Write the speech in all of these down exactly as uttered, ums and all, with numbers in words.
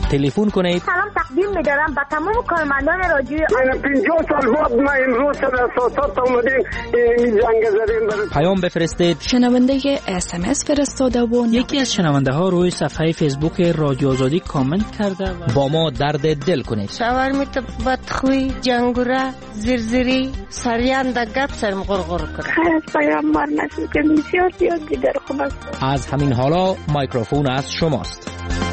تلفن کنید. سلام تقدیم می‌دارم به تمام کارمندان رادیو. من پنجاه سال بعد ما امروز در اساسات اومدیم این جنگ زدیم. پیام بفرستید. شنونده اس ام اس فرستاده و یکی از شنونده ها روی صفحه فیسبوک رادیو آزادی کامنت کرده و با ما درد دل کنید. شاورمیت بدخوی جنگوره زرزری سریان در گپ سرم غرغر کنه. خیلی پیام مار نشد که بسیار زیاد دیگر خوب است. از همین حالا مایکروفون از شماست.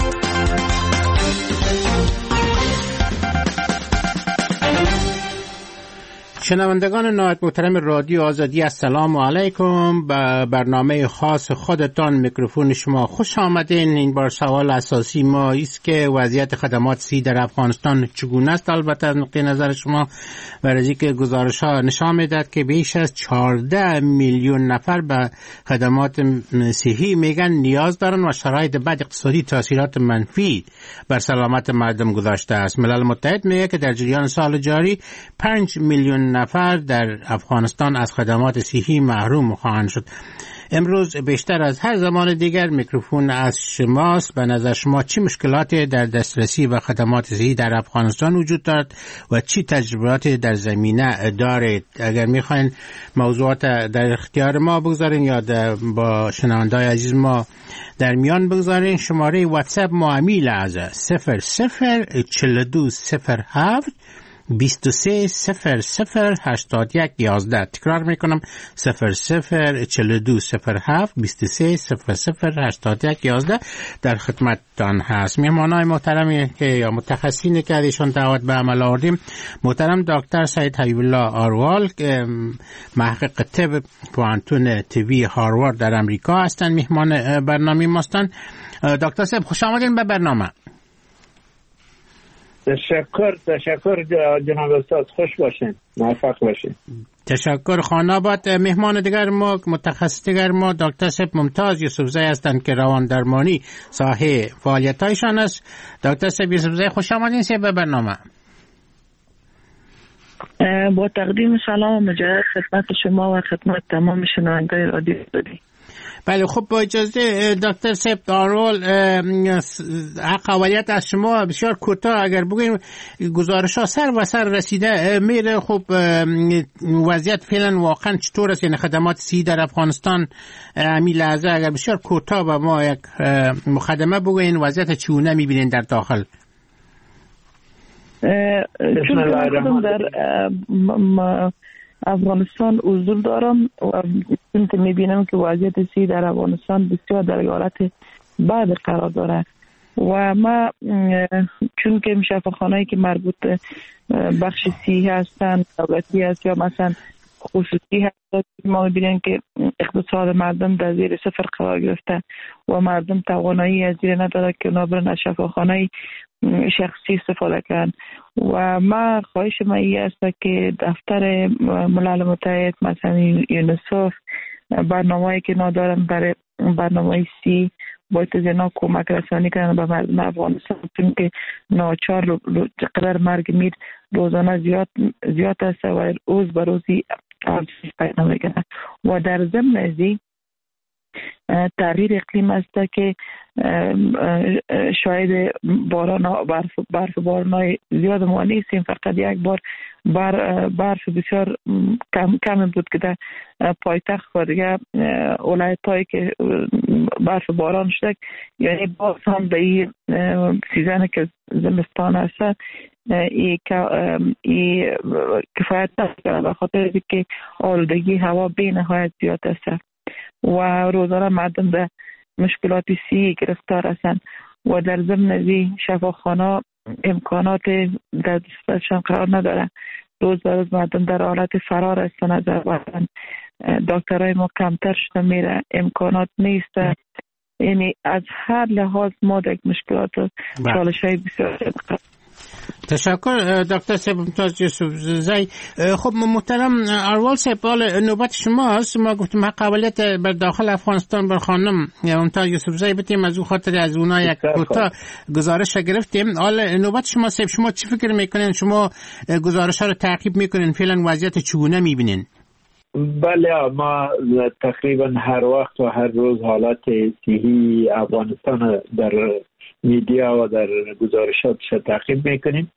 شنوندگان نهایت محترم رادیو آزادی، السلام علیکم. به برنامه خاص خودتان میکروفون شما خوش آمدین. این بار سوال اساسی ما است که وضعیت خدمات صحی در افغانستان چگونه است. البته از نقطه نظر شما برای که گزارش ها نشان میدهد که بیش از چهارده میلیون نفر به خدمات صحی میگن نیاز دارن و شرایط بد اقتصادی تاثیرات منفی بر سلامت مردم گذاشته است. ملل متحد میگه که در جریان سال جاری پنج میلیون نفر در افغانستان از خدمات صحی محروم خواهند شد. امروز بیشتر از هر زمان دیگر میکروفون از شماست. به نظر شما چی مشکلاتی در دسترسی و خدمات صحی در افغانستان وجود دارد و چی تجربیاتی در زمینه دارید؟ اگر میخواین موضوعات در اختیار ما بگذارین یا با شنونده‌های عزیز ما در میان بگذارین، شماره واتساپ ما امیل از صفر صفر چهل و دو صفر هفت بیست و سه صفر صفر هشتاد یک یازده. تکرار میکنم صفر صفر چهل و دو صفر هفت بیست و سه صفر صفر هشتاد یک یازده در خدمتتان هست. میهمانای محترمی که یا متخصصینی که ازشان دعوت به عمل آوردیم، محترم دکتر سید حبیب الله آروال که محقق طب پوهنتون طبی هاروارد در امریکا هستند، میهمان برنامه ماستن. دکتر صاحب خوش آمدین به برنامه. تشکر تشکر جناب استاد، خوش باشین، موفق باشین. تشکر. خاناباد مهمان دیگر ما، متخصص دیگر ما دکتر صاحب ممتاز یوسفزی هستند که روان درمانی ساحه فعالیتایشان است. دکتر صاحب یوسفزی خوش آمدین به برنامه. با تقدیم سلام مجدد خدمت شما و خدمت تمام شنوندگان رادیو آزادی. بله خب با اجازه دکتر صاحب دارول، حق اولیت از شما بسیار کوتاه اگر بگویم گزارش ها سر و سر رسیده میره. خب وضعیت فعلا واقعا چطور است؟ یعنی خدمات صحی در افغانستان همین لحظه اگر بسیار کوتاه به ما یک مقدمه بگوین وضعیت چگونه میبینین در داخل؟ چون در افغانستان حضور دارم و چون که میبینم که وضعیت صحی در افغانستان بسیار در حالت بد قرار داره و ما چون که شفاخانه‌ای که مربوط بخش صحی هستن دولتی هست یا مثلا خصوصی هست، ما میبینیم که اقتصاد مردم در زیر صفر قرار گرفته و مردم توانایی از زیر نداره که اونا برن از شفاخانه‌ای شخصی استفاده کردن. و ما خواهش ما ای است که دفتر ملل متحد مثلا یونیسف برنامه‌ای که ندارن برای برنامه سی باید از اینا کمک رسانی کنن به مردم افغانستان، چون که ناچار قدر مرگ میر روزانه زیاد زیاد است و روز به روزی افزایش پیدا میکنه. و در ضمن ازی تغییر اقلیم است که شاید باران برف برف بارانای زیاد ما نیستیم، فقط یک بار بر برف بسیار کم کم بود که در پایتخت و دیگه ولایتایی که برف باران شد، یعنی باز هم به این سیزن که زمستان است ای کفایت نکنه به خاطر که آلودگی هوا به نهایت زیاد است و روزانه مردم به مشکلات صحی گرفتار هستند و در ضمن ازی شفاخانه امکانات در دسترسشان قرار نداره. روز به روز مردم در حالت فرار هستند از وطن، دکترای ما کمتر شده میره، امکانات نیست، یعنی از هر لحاظ ما در مشکلات چالش های بسیار زیاد. تشکر دکتر صاحب ممتاز یوسفزی. خب محترم اروال صاحب نوبت شما است. ما گفتم حق اولیت بر داخل افغانستان بر خانم ممتاز یوسفزی بتیم، از اون خاطر از اونا یک کوتاه گزارش گرفتیم. حالا نوبت شما صاحب، شما چی فکر میکنین؟ شما گزارش ها رو تعقیب میکنین، فعلا وضعیت چگونه میبینین؟ بله ما تقریبا هر وقت و هر روز حالت صحی افغانستان در میدیا و در گزارشاتش تعقیب میکنیم.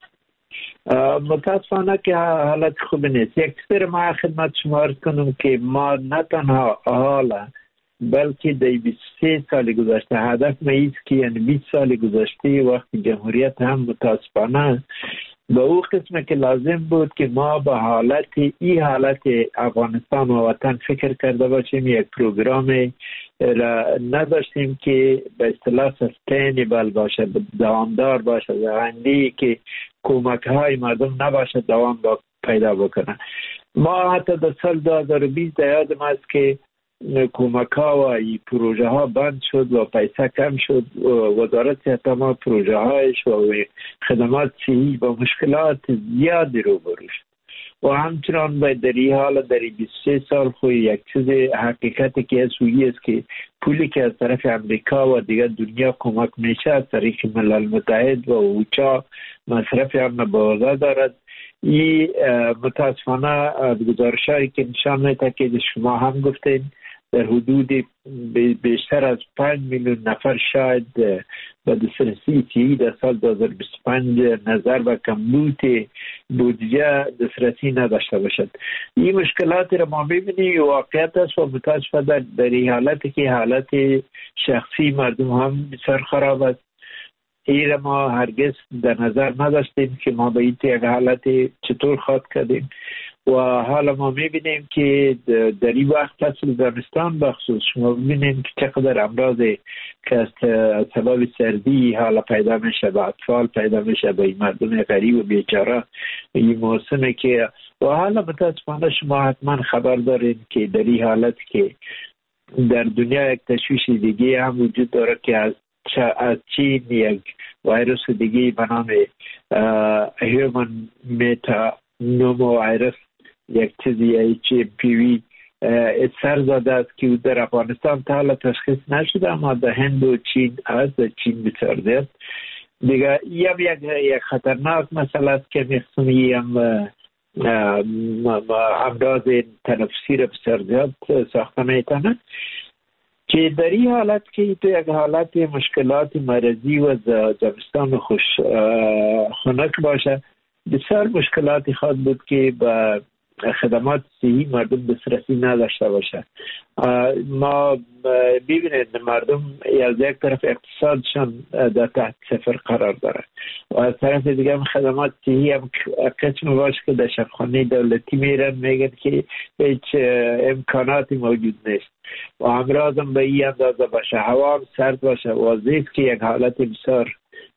متاسفانه که حالت خوب نیست. یک چیز ما خدمت شما عرض کنم که ما نه تنها حالا بلکه در بیست و سه سال گذشته هدف ما ایست که یعنی بیست سال گذشته وقتی جمهوریت هم متاسفانه به او قسمه که لازم بود که ما به حالت ای حالت افغانستان و وطن فکر کرده باشیم، یک پروگرام را نداشتیم که به اصطلاح سستینبل باشه، دوامدار باشه، آینده که کمک های مردم نباشه دوام پیدا بکنه. ما حتی در سال دو هزار و بیست یاد ما است که کمک ها و ای پروژه ها بند شد و پیسه کم شد. وزارت صحت ما پروژه هایش و خدمات صحی با مشکلات زیادی روبرو شد و همچنان باید در این حال در بیست و سه سال خوی یک چیز حقیقتی که از سویی است که پولی که از طرف امریکا و دیگر دنیا کمک میشه از طریق ملل متحد و اوچا مصرف هم بازه دارد. این متاسفانه گزارش هایی که نشان میده که شما هم گفتین در حدود بیشتر از پنج میلیون نفر شاید به دسترسی صحی در سال دو هزار و بیست و پنج نظر به کمبود بودجه دسترسی نداشته باشد. این مشکلات را ما ببینیم واقعیت است و متاسفانه در این حالتی که حالت شخصی مردم هم بسیار خراب است. این ما هرگز در نظر نداشتیم که ما به این یک حالت چطور خواهد کردیم و حالا ما میبینیم که در این وقت فصل زمستان بخصوص شما ببینیم که چقدر امراض که از سبب سردی حالا پیدا میشه به اطفال پیدا میشه به این مردم غریب و بیچاره. این موسمه که و حالا متاسفانه شما حتما خبر دارین که در این حالت که در دنیا یک تشویش دیگه هم وجود داره که از از چین یک ویروس دیگه به نام هیومن میتا نومو ویروس یک چیزی ایچ پی وی سر زده است که در افغانستان تا حالا تشخیص نشده اما در هند و چین از چین بسیار زیاد دیگه. این هم یک, یک خطرناک مسئله است که میخصوم این هم امراض تنفسی را بسیار زیاد ساخته میتونه که در این حالت که تو یک حالت مشکلات مرضی و زمستان خوش خنک باشه بسیار مشکلاتی خواهد بود که به خدمات صحی مردم دسترسی نداشته باشه. ما ببینید مردم از یک طرف اقتصادشان در تحت صفر قرار داره و از طرف دیگه هم خدمات صحی هم قسم باشه که در شفاخانه دولتی میرن میگن که هیچ امکاناتی موجود نیست و امراض هم به این اندازه باشه، هوا هم سرد باشه و زیست که یک حالت بسیار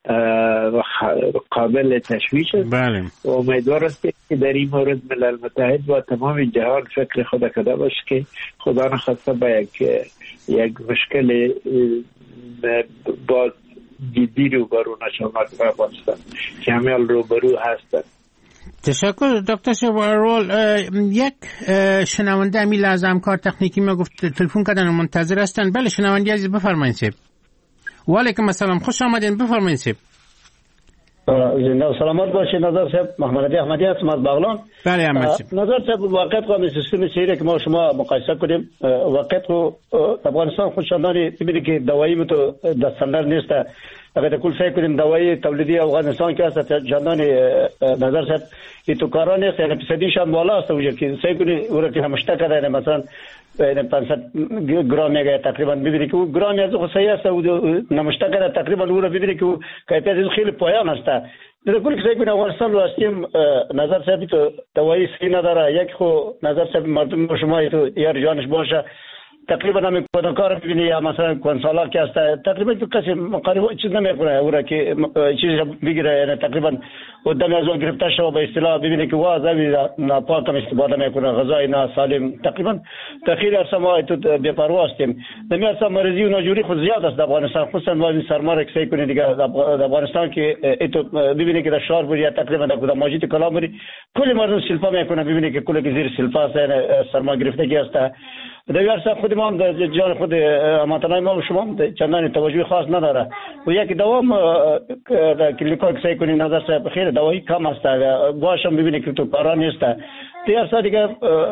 قابل تشویش است. بله. و امیدوار است که در این مورد ملل متحد و تمام جهان فکر خود کرده باشه که خدا نخواسته با یک یک مشکل باز جدی روبرو نشه مردم افغانستان که همه روبرو هستند. تشکر دکتر شوارول. یک شنونده امیل از همکار تکنیکی ما گفت تلفن کردن و منتظر هستن. بله شنونده عزیز بفرمایید سیب. و علیکم السلام، خوش آمدین، بفرمایید سیب. زنده و سلامت باشید. نظر صاحب محمد علی احمدی هستم از بغلان. بله احمد صاحب. نظر صاحب واقعیت قوم سیستم صحی که ما شما مقایسه کنیم واقعیت کو افغانستان خودشانداری ببینید که دوایی متو دستندر نیست. اگر کل فکر کنیم دوایی تولیدی افغانستان که است جاندان نظر صاحب این تو کاران نیست، یعنی فیصدیشان بالا است وجود که سعی کنید اون که همشته کرده مثلا پانصد گرم میگه تقریبا ببینید که اون گرم از خود صحیح است و نمشته کرده تقریبا اون رو ببینید که کیفیت خیلی پایان است. در کل سعی کنیم افغانستان رو هستیم نظر صاحب تو دوایی صحیح نداره. یک خو نظر صاحب مردم شما تو یار جانش باشه تقریبا همین کار ببینی یا مثلا کنسالا که است تقریبا تو کسی مقارب چیز نمیکنه اون که چیزی بگیره، یعنی تقریبا قدام از اون گرفته شو به اصطلاح ببینی که واضحی ناپاک استفاده میکنه، غذای ناسالم تقریبا تأخیر است. ما تو بی‌پروا هستیم. نمیاد مرضی و ناجوری خود زیاد است در افغانستان، خصوصا واسه سرمار اکسای کنه دیگه در افغانستان که تو ببینی که در شهر بود تقریبا در کدام مسجد کلامری کلی مردم سلفا میکنه، ببینی که کلی که زیر سلفا است سرما گرفتگی است. دویار صاحب خود ما در جان خود هموطنان ما و شما چندان توجه خاص نداره و یک دوام کلیکا که سعی کنید نظر صاحب خیر دوایی کم است باشم ببینید که تو کارا نیست دیگر سال دیگه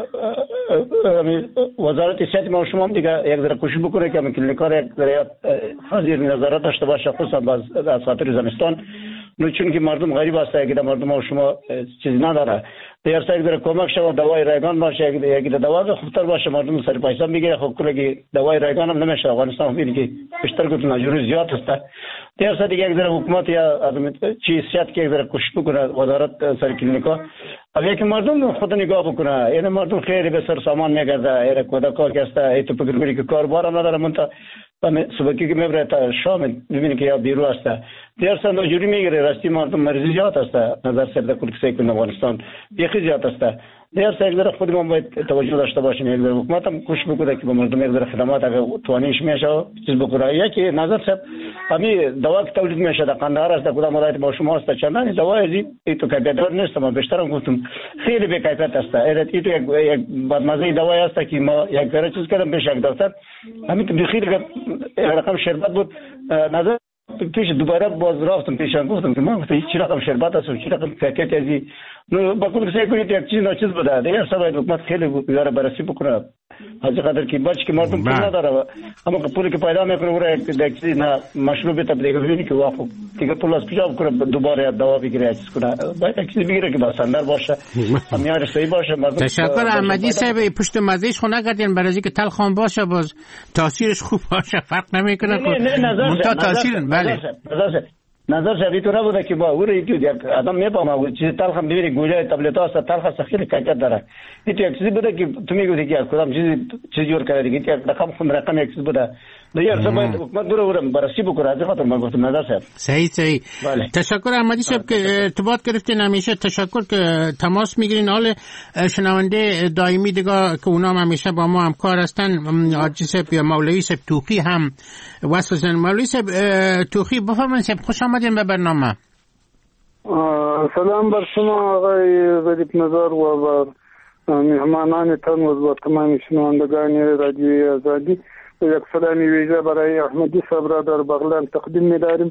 وزارت صحت ما شما دیگه یک ذره کوشش بکنه که کلینیک‌ها یک ذره حاضر نظارت داشته باشه، خصوصا از خاطر زمستان. نو چون که مردم غریب هسته، که مردم ما شما چیزی نداره، دیگر سال دیگه کمک شما دوای رایگان باشه، یک دوا خوبتر باشه، مردم سر پیسه میگیره. خب کلی دوای رایگان هم نمیشه. افغانستان میبینی که بیشتر گفتن اجور زیاد است. دیگر سال دیگه یک ذره حکومت یا از چیز صحت که یک ذره کوشش بکنه، وزارت سر کلینیک‌ها اگه که مردم خود نگاه بکنه، یعنی مردم خیلی به سر سامان میگرده، یعنی کودکا که است ای تو فکر می‌کنی که کاربار هم نداره، منتها صبحی که میبره تا شام میبینی که یا بیرو است. دیگر سال اجوری میگیره. راستی مردم مریضی زیاد است، نظر سر کل کسی که افغانستان بیخی زیاد است. دیگر سال یک ذره خود ما باید توجه داشته باشیم، یک ذره حکومت هم کوشش بکنه که به مردم یک ذره خدمات اگه توانیش میشه چیز بکنه. یکی نظر سر همین دوا که تولید میشه در قندهار است، کدام ولایت با شما است، چندان دوا ازی تو کیفیت نیست. ما بیشتر هم گفتم خیلی به کیفیت است. این تو یک بدمزه دوا است که ما یک ذره چیز کردم پیش یک دکتر، همین تو بخیر رقم شربت بود. نظر پیش دوباره باز رفتم پیشان گفتم که ما گفتم چی رقم شربت است و چی رقم کیفیت ازی. نو با کل کسی کنید یک چیز ناچیز بوده. دیگر سال حکومت خیلی بیاره بررسی بکنه، از قدر که بچه که مردم پول نداره، اما پولی که پیدا میکنه اون یک چیز نه مشروب تبلیغ ببینی که واقعا دیگه پول از کجا بکنه دوباره دوا بگیره، چیز کنه، باید یک چیز بگیره که با سندر باشه، معیار صحیح باشه. تشکر احمدی صاحب. پشت مزهش خو نگردین، برای اینکه تلخام باشه باز تاثیرش خوب باشه، فرق نمیکنه. نه نه نظر تاثیر بله نظر شدی تو نبوده که با اون ایتو یک آدم میفهمه چیز تلخ هم ببینی گوجه تبلیغات است، تلخ است، خیلی کیفیت داره. ایتو یک چیزی بوده که تو میگویی که کدام چیزی چیزی جور کرده دیگه، یک رقم خون رقم یک چیز بوده. دیگر سبب حکومت دور ورم بررسی بکنه. از خاطر من گفتم نظر صاحب صحیح صحیح. بله. تشکر احمدی صاحب که ارتباط گرفتین. همیشه تشکر که تماس میگیرین. حال شنونده دائمی دیگه که اونا هم همیشه با ما همکار هستن، حاجی صاحب یا مولوی صاحب توخی هم واسه مولوی صاحب توخی بفرمایید صاحب، خوش آمدین به برنامه. سلام بر شما آقای ظریف نظر و بر مهمانانتان و با تمام شنوندگان رادیوی آزادی. یک سلامی ویژه برای احمدی صاحب را در بغلان تقدیم می‌داریم.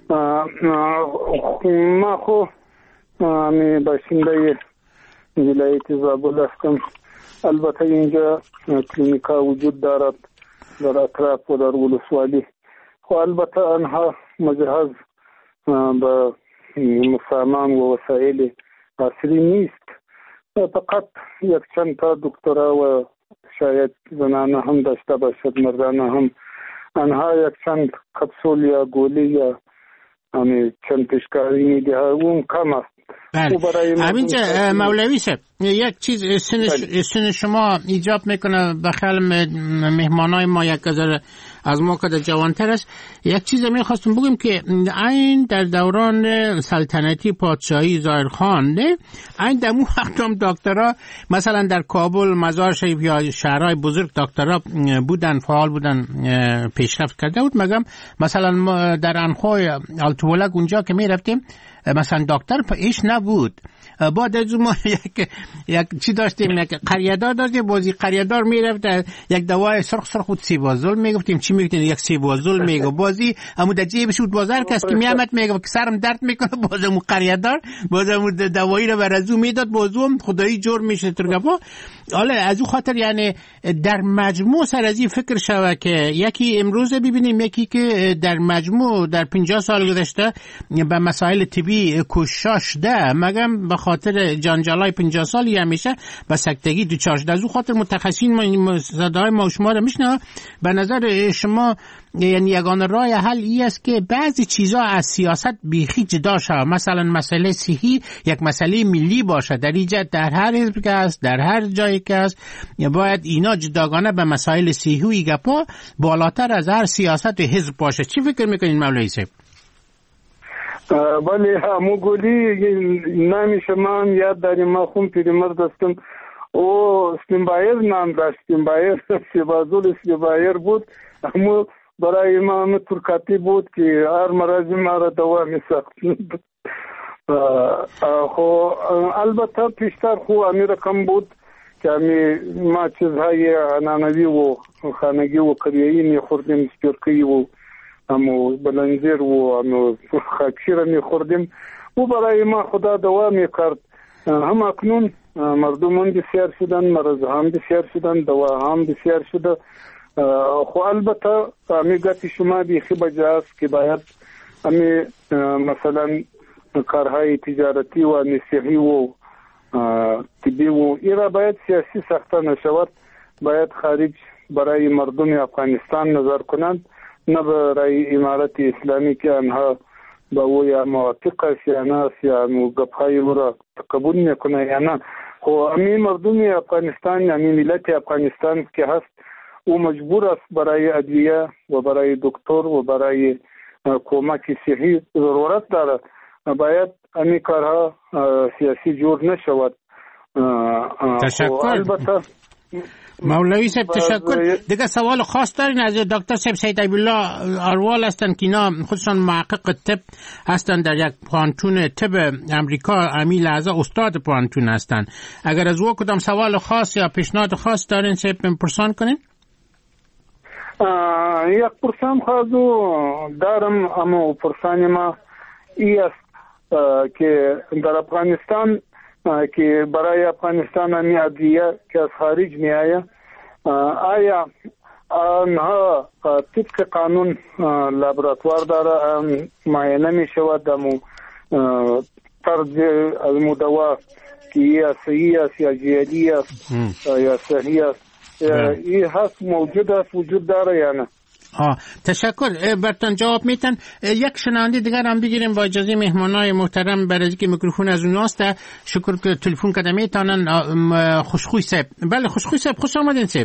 ما خو می باشنده ولایت زابل هستم. البته اینجا کلینیکا وجود دارد در اطراف و در ولسوالی، خو البته آنها مجهز به سامان و وسایل عصری نیست. فقط یک چند تا دکترا و شاید زنانه هم داشته باشد، مردانه هم. آنها یک چند کپسول یا گولی یا همین چند پیشکاری میده، اون کم است. همینجا مولوی صاحب یک چیز سن, سن شما ایجاب میکنه به خیال مهمانای ما یک کذر از ما که جوانتر است. یک چیز میخواستم بگم که این در دوران سلطنتی پادشاهی ظاهرخان نه این در اون وقت هم دکترها مثلا در کابل مزار شریف یا شهرهای بزرگ دکترها بودن، فعال بودن، پیشرفت کرده بود. مگم مثلا در انخوی آلتولک اونجا که میرفتیم مثلا دکتر پیش نبود. بعد از ما یک یک چی داشتیم، یک قریه‌دار داشتیم، بازی قریه‌دار میرفت یک دوای سرخ سرخ بود سیبازول میگفتیم، چی میگفتیم یک سیبازول میگه بازی امو در جیبش بود بازار کس که میامد میگه که سرم درد میکنه، بازم قریه‌دار بازم دوایی رو برازو میداد، بازم خدایی جور میشه ترگفا. حالا از اون خاطر یعنی در مجموع سر از این فکر شوه که یکی امروز ببینیم یکی که در مجموع در پنجاه سال گذشته به مسائل طبی کوشش ده، مگم به خاطر جنجالای پنجاه سالی همیشه به سکتگی دوچار شده. از اون خاطر متخصصین صدای ما شما رو میشنوه. به نظر شما یعنی یگانه راه حل این است که بعضی چیزا از سیاست بیخی جدا شود، مثلا مسئله صحی یک مسئله ملی باشه، در اینجا در هر حزب که است، در هر جایی که است، باید اینا جداگانه به مسائل صحی و گپا بالاتر از هر سیاست و حزب باشه. چی فکر میکنین مولوی صاحب؟ ولی همو گولی نامی شما هم یاد داریم. ما خون پیرمرد هستم او سپینبایر نام داشت، سپینبایر سیبازول سپینبایر بود. همو برای ما هم ترکاتی بود که هر مرضی ما را دوا می ساخت. خو البته پیشتر خو امی رقم بود که امی ما چیزهای عنعنوی و خانگی و قریهی می خوردیم، سپیرکی و امو بلنزیر و امو خاکشیر می خوردیم و برای ما خدا دوا می کرد. هم اکنون مردمان بسیار شدن، مرض هم بسیار شدن، دوا هم بسیار شده. خو البته امیگاتی شما بیخی بجاست که باید امی مثلا کارهای تجارتی و نسیحی و طبی و ایرا باید سیاسی ساخته نشود، باید خارج برای مردم افغانستان نظر کنند، نه برای امارت اسلامی که آنها با او یا موافق است یا نه یا گپ‌های او را قبول میکنه یا نه. خو امی مردم افغانستان، امی ملت افغانستان که هست او مجبور است برای ادویه و برای دکتر و برای کمک صحی ضرورت داره. باید امی کارها سیاسی جور نشود. تشکر مولوی صاحب، تشکر. دیگه سوال خاص دارین از دکتر صاحب سید ایبالله اروال هستن که اینا خودشان محقق طب هستن در یک پانتون طب امریکا، امی لحظه استاد پانتون هستن. اگر از او کدام سوال خاص یا پیشنهاد خاص دارین صاحب پرسان کنین. یک پرسان خواهدو دارم، اما پرسان ما ای است که در افغانستان که برای افغانستان امی ادویه که از خارج می آید، آیا آنها طبق قانون لابراتوار داره معاینه می شود امو طرز امو دوا که یا صحیح است یا جعلی است یا صحیح است، این هست موجود است وجود داره یا نه؟ آه تشکر. برتان جواب میتن. یک شنونده دیگر هم بگیریم با اجازه مهمانای محترم، برای که میکروفون از اوناست. شکر که تلفن کده میتونن. خوشخوی صاحب. بله خوشخوی صاحب، خوش آمدین صاحب.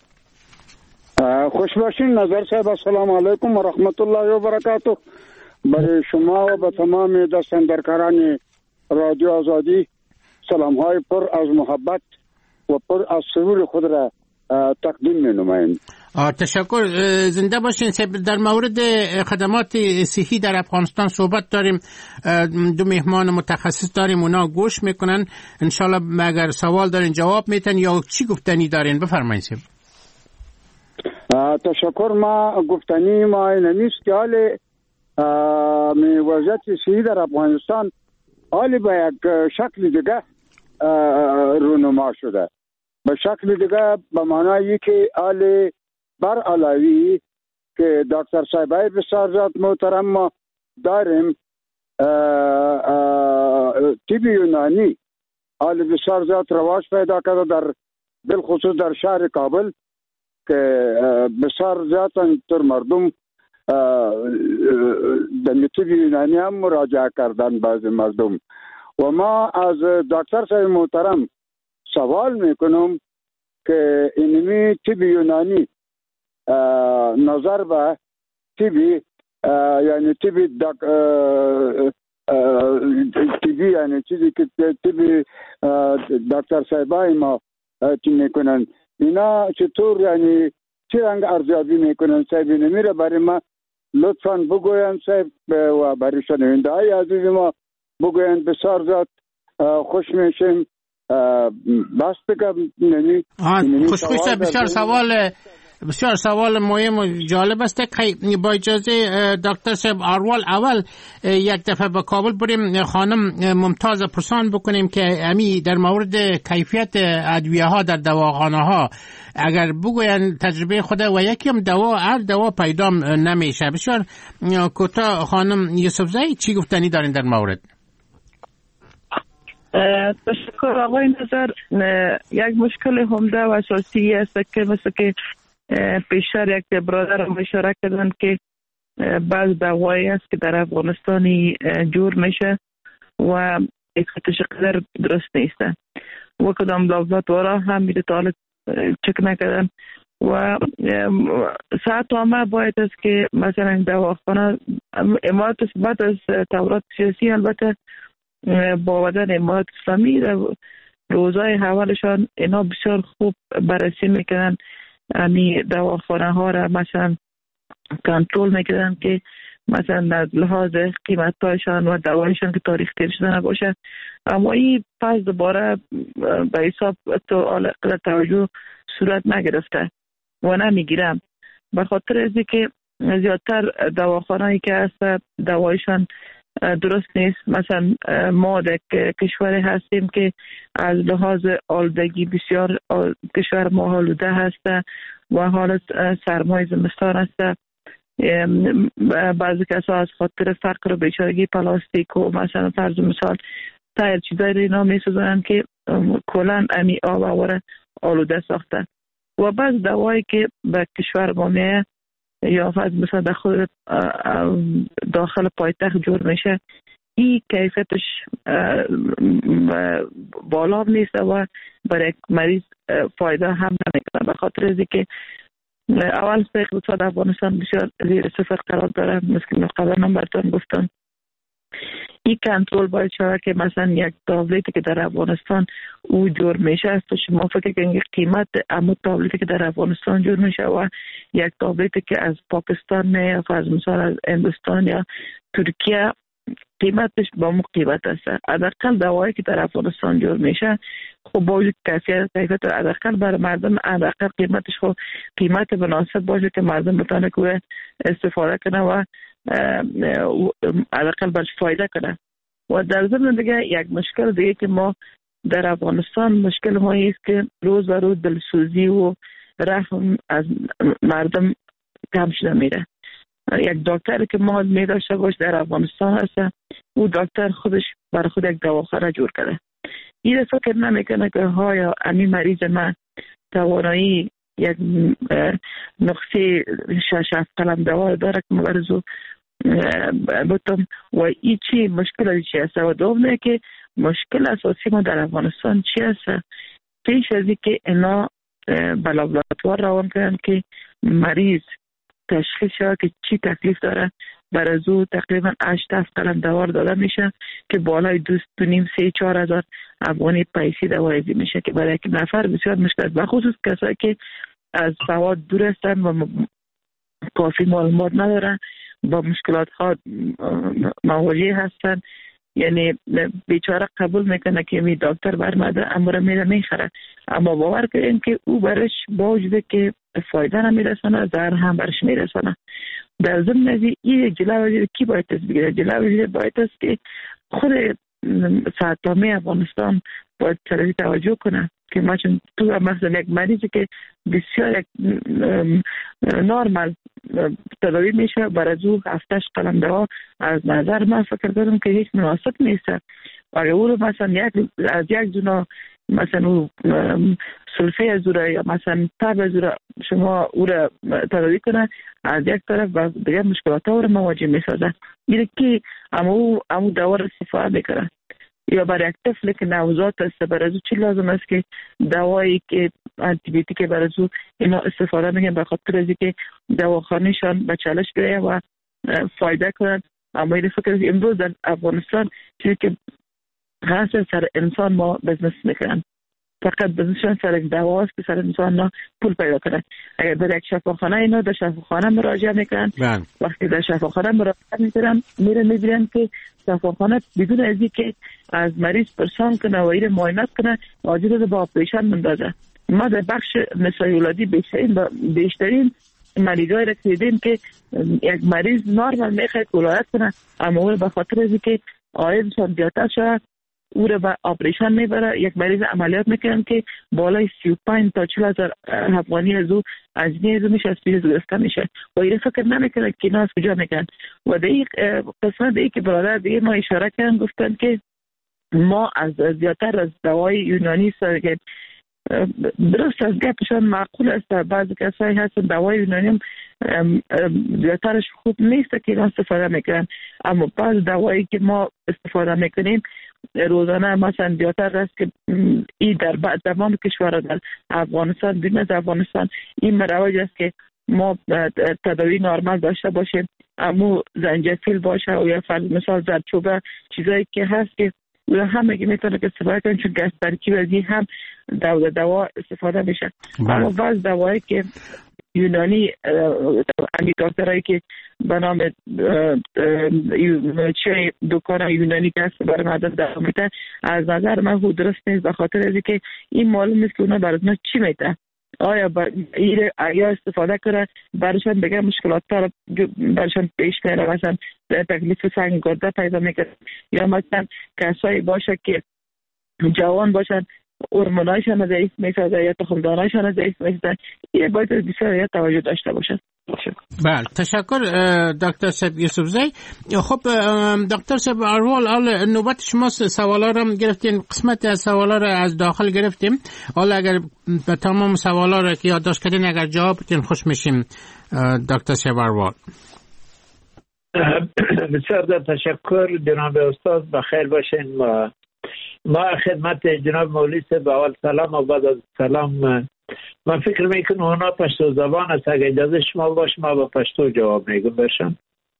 خوش باشین نظر صاحب. السلام علیکم و رحمت الله و برکاته. برای شما و به تمام دستاندرکاران رادیو آزادی سلام های پر از محبت و پر از سرور خود را تقدیم می نماییم. تشکر. زنده باشین. در مورد خدمات صحی در افغانستان صحبت داریم، دو مهمان متخصص داریم، اونا گوش میکنن. انشالله اگر سوال دارین جواب میتن یا چی گفتنی دارین بفرمایید. تشکر. ما گفتنی ما این نیست که حال وضعیت صحی در افغانستان حالی به یک شکل دیگه رونما شده، به شکل دیگه به معنایی که حال بر علاوی که دکتر صاحبای بسیار زیاد محترم ما داریم، طب یونانی حال بسیار زیاد رواج پیدا کرده در بالخصوص در شهر کابل که بسیار زیاد تر مردم در طب یونانی هم مراجعه کردن بعض مردم. و ما از دکتر صاحب محترم سوال میکنم که اینمی طب یونانی نظر به طبی یعنی طبی طبی یعنی چیزی که طبی دکتر صاحبای ما چی میکنن اینا چطور یعنی چی رنگ ارزیابی میکنن صاحب نمیره برای ما لطفاً بگوین صاحب و برای شنونده های عزیز ما بگوین. بسیار زیاد خوش میشیم. بس بگم نمی خوشخوش صاحب. بسیار سوال بسیار سوال مهم و جالب است. با اجازه دکتر صاحب اروال، اول یک دفعه به کابل بریم خانم ممتاز پرسان بکنیم که امی در مورد کیفیت ادویه ها در دواخانه ها اگر بگوین تجربه خود و یکیم دوا هر دوا پیدا نمیشه. بسیار کوتاه خانم یوسفزئی چی گفتنی دارین در مورد؟ تشکر آقای نظر. یک مشکل عمده و اساسی است که مثل که پیشتر یک برادر هم اشاره کردن که بعض دوایی است که در افغانستانی جور میشه و اکتش قدر درست نیسته و کدام لابراتوارا هم میره تا حالا چک نکردن و ساعت همه باید است که مثلا دواخانه امارت بعد از تورات سیاسی البته با وجود امارت اسلامی روزای حوالشان اینا بسیار خوب بررسی میکنن، یعنی دواخانه ها را مثلا کنترل میکنن که مثلا در لحاظ قیمت هایشان و دوایشان که تاریخ تیر شده نباشه. اما این پس دوباره به حساب تو قدر توجه صورت نگرفته و نمیگیرم، به خاطر از که زیادتر دواخانه‌ای که هست دوایشان درست نیست. مثلا ما در کشوری هستیم که از لحاظ آلودگی بسیار کشور ما آلوده هست و حالت سرمای زمستان است. بعضی کسا از خاطر فقر و بیچارگی پلاستیک و مثلا فرض مثال تایر چیزایی اینا میسازن که کلان امی آب آوره آلوده ساخته. و بعض دوایی که به کشور ما میه یا فرض مثلا داخل داخل پایتخت جور میشه، این کیفیتش بالا نیست و برای مریض فایده هم نمیکنه، به خاطر از که اول اقتصاد افغانستان بسیار زیر صفر قرار داره. مثل قبلا هم براتون گفتم این کنترل باید شود که مثلا یک تابلتی که در افغانستان او جور میشه است، شما فکر کنید قیمت امو تابلتی که در افغانستان جور میشه و یک تابلتی که از پاکستان میاد فرض مثال از هندوستان یا ترکیه قیمتش با مو قیمت است. حداقل دوایی که در افغانستان جور میشه خب با وجود کیفیت کیفیت حداقل برای مردم حداقل قیمتش خب قیمت مناسب باشه که مردم بتونه که استفاده کنه و حداقل برش فایده کنه. و در ضمن دیگه یک مشکل دیگه که ما در افغانستان مشکل ما است که روز به روز دلسوزی و رحم از مردم کم شده میره. یک دکتر که ما می داشته باش در افغانستان هست، او دکتر خودش برای خود یک دواخانه جور کرده. این فکر نمیکنه که ها یا امی مریض من توانایی یک نقصی شش هفت قلم دوا داره که مبارزو بتم و این چی مشکل چی هست. و دومه که مشکل اساسی ما در افغانستان چی هست، پیش از این که اینا به لابراتوار روان کنن که مریض تشخیص شد که چی تکلیف داره، برای زو تقریبا هشت هفت قلم دوار داده میشه که بالای دوست دو نیم سه چهار هزار افغانی پیسی دوایزی میشه که برای یک نفر بسیار مشکل، بخصوص کسایی که از سواد دور هستن و کافی معلومات ندارن با مشکلات ها مواجه هستن. یعنی بیچاره قبول میکنه که می دکتر برمده امور میره میخره، اما باور کنین که او برش با وجود که فایده نمیرسانه ضرر هم برش میرسانه. در ضمن از این جلوه وزیر کی باید است بگیره؟ جلوه وزیر باید است که خود سرطامه افغانستان باید سرزی توجه کنه که ما چون تو مثلا یک مریضی که بسیار یک نورمال تداوی میشه برای او هفتش قلم دوا از نظر من فکر دارم که هیچ مناسب نیست. اگر او رو مثلا یک از یک دونه مثلا او سلفه از او یا مثلا تب از او شما او رو تداوی کنه، از یک طرف و دیگه مشکلات ها رو مواجه میسازه. اینه که امو امو دوا رو استفاده میکنه. یا برای یک طفل که نوزاد است برای او چی لازم است که دوایی که آنتی بیوتیک برای او اینا استفاده میکنن به خاطر از اینکه دواخانه‌شان به چالش بیایه و فایده کنند. اما این فکر امروز در افغانستان چیزی که هست سر انسان ما بزنس میکنن، فقط بزنسشان سر دوا است که سر انسان نا پول پیدا کنند. اگر در یک شفاخانه اینا در شفاخانه مراجعه میکنن، وقتی در شفاخانه مراجعه میکنن میرن میبینن که شفاخانه بدون از اینکه از مریض پرسان کنه و این معاینات کنه عاجز با اپریشن مندازه. ما در بخش نسای ولادی بیشترین بیشترین مریضای را دیدیم که یک مریض نورمال میخواد ولادت کنه، اما اون به خاطر از اینکه آیدشان زیادتر شد او را به آپریشن میبره. یک مریض عملیات میکنن که بالای سی و پنج تا چهل هزار افغانی از او از این میشه از پیش گرفته میشه و این فکر نمیکنه که اینا از کجا میکنن. و در این قسمت دیگه که برادر دیگه ما اشاره کردن گفتن که ما از زیادتر از دوای یونانی سرگرد درست از گپشان معقول است. بعضی کسایی هستن دوای یونانی هم زیادترش خوب نیست که اینا استفاده میکنن، اما بعض دوایی که ما استفاده میکنیم روزانه مثلا زیادتر است که این در بعد تمام کشورها در افغانستان بین از افغانستان این مروج است که ما تداوی نرمال داشته باشیم، اما زنجفیل باشه و یا فرض مثال زردچوبه چیزایی که هست که و همه که میتونه که استفاده کنن چون گس ترکیب از این هم دوا دوا استفاده میشه. اما بعض دوایی که یونانی امی دکترایی که به نام چه دکان یونانی که هست برای مردم دوا میتن از نظر من خود درست نیست، به خاطر از اینکه این معلوم نیست که اونا برای اونا چی میتن. آیا یا استفاده کنه برشان دیگه مشکلات تر برشان پیش میره، مثلا تکلیف سنگ گرده پیدا میکنه، یا مثلا کسایی باشه که جوان باشن هورمونایشان ضعیف میسازه یا تخمدانایشان ضعیف میسازه. یه باید بسیار توجه داشته باشه. بله تشکر دکتر صاحب یوسفزی. خب دکتر صاحب اروال، حال نوبت شما سوالا رو گرفتین، قسمت از سوالا رو از داخل گرفتیم. حالا اگر به تمام سوالا رو که یادداشت کردین اگر جواب بدین خوش میشیم دکتر صاحب اروال. بسیار تشکر جناب استاد، بخیر باشین. ما ما خدمت جناب مولوی صاحب اول سلام و بعد از سلام. من فکر میکنم اونا پشتو زبان است، اگه اجازه شما باشه ما با پشتو جواب میگم برشم.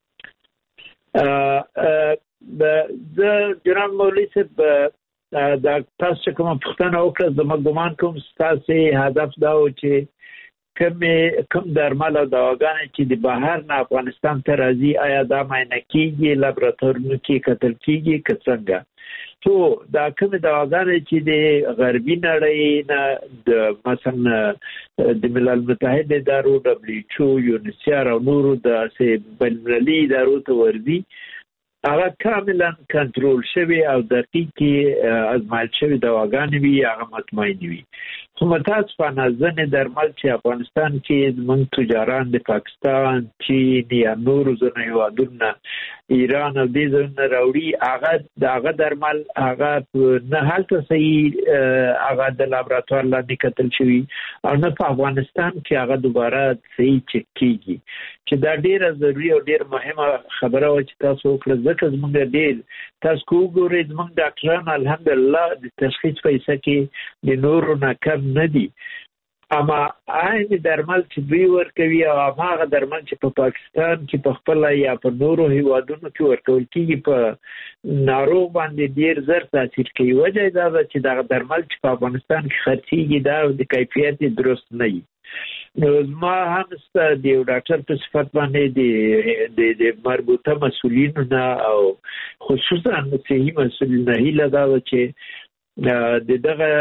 جناب مولوی صاحب در تاسو چې کوم پوښتنه وکړه زما ګمان کوم ستاسو هدف دا و چې کوم کوم درمل او دواګانې چې د بهر نه افغانستان ته راځي آیا دا معاینه کیږي، لابراتوارونو کې کتل کیږي که څنګه؟ تو دا کوم دواګانې چې د غربي نړۍ نه د مثلا د ملل متحد ادارو دبليو ایچ او، یونیسیار او نورو د بین‌المللي ادارو ته ورځي هغه کاملا کنټرول شوی او دقیقې ازمایل شوی دواګانې وي، هغه مطمئن وي. خو متاسفانه ځینې درمل چې افغانستان کې زموږ تجاران د پاکستان، چین یا نورو ځینو هېوادونو نه ایران او دې ځایونو نه راوړي، هغه د هغه درمل هغه نه هلته صحیح هغه د لابراتوار لاندې کتل شوي او نه په افغانستان کې هغه دوباره صحیح چک کیږي، چې دا ډیره ضروري او ډیره مهمه خبره وه چې تاسو وکړه. ځکه زموږ ډېر تاسو که وګورئ زموږ ډاکټران الحمدلله د تشخیص په حصه کې د نورو نه کم نه دي، اما عین درمل چې دوی ورکوي او هماغه درمل چې په پاکستان کې په خپله یا په نورو هیوادونو کې ورکول کېږي په ناروغ باندې ډېر زر تاثیر کوي. وجه یې دا ده چې دغه درمل چې په افغانستان کې خرڅېږي دا د کیفیت درست نه وي. نو زما هم د یو ډاکټر په صفت باندې د مربوطه مسؤلینو نه او خصوصا صحي مسؤلینو نه هیله دا ده چې د دغه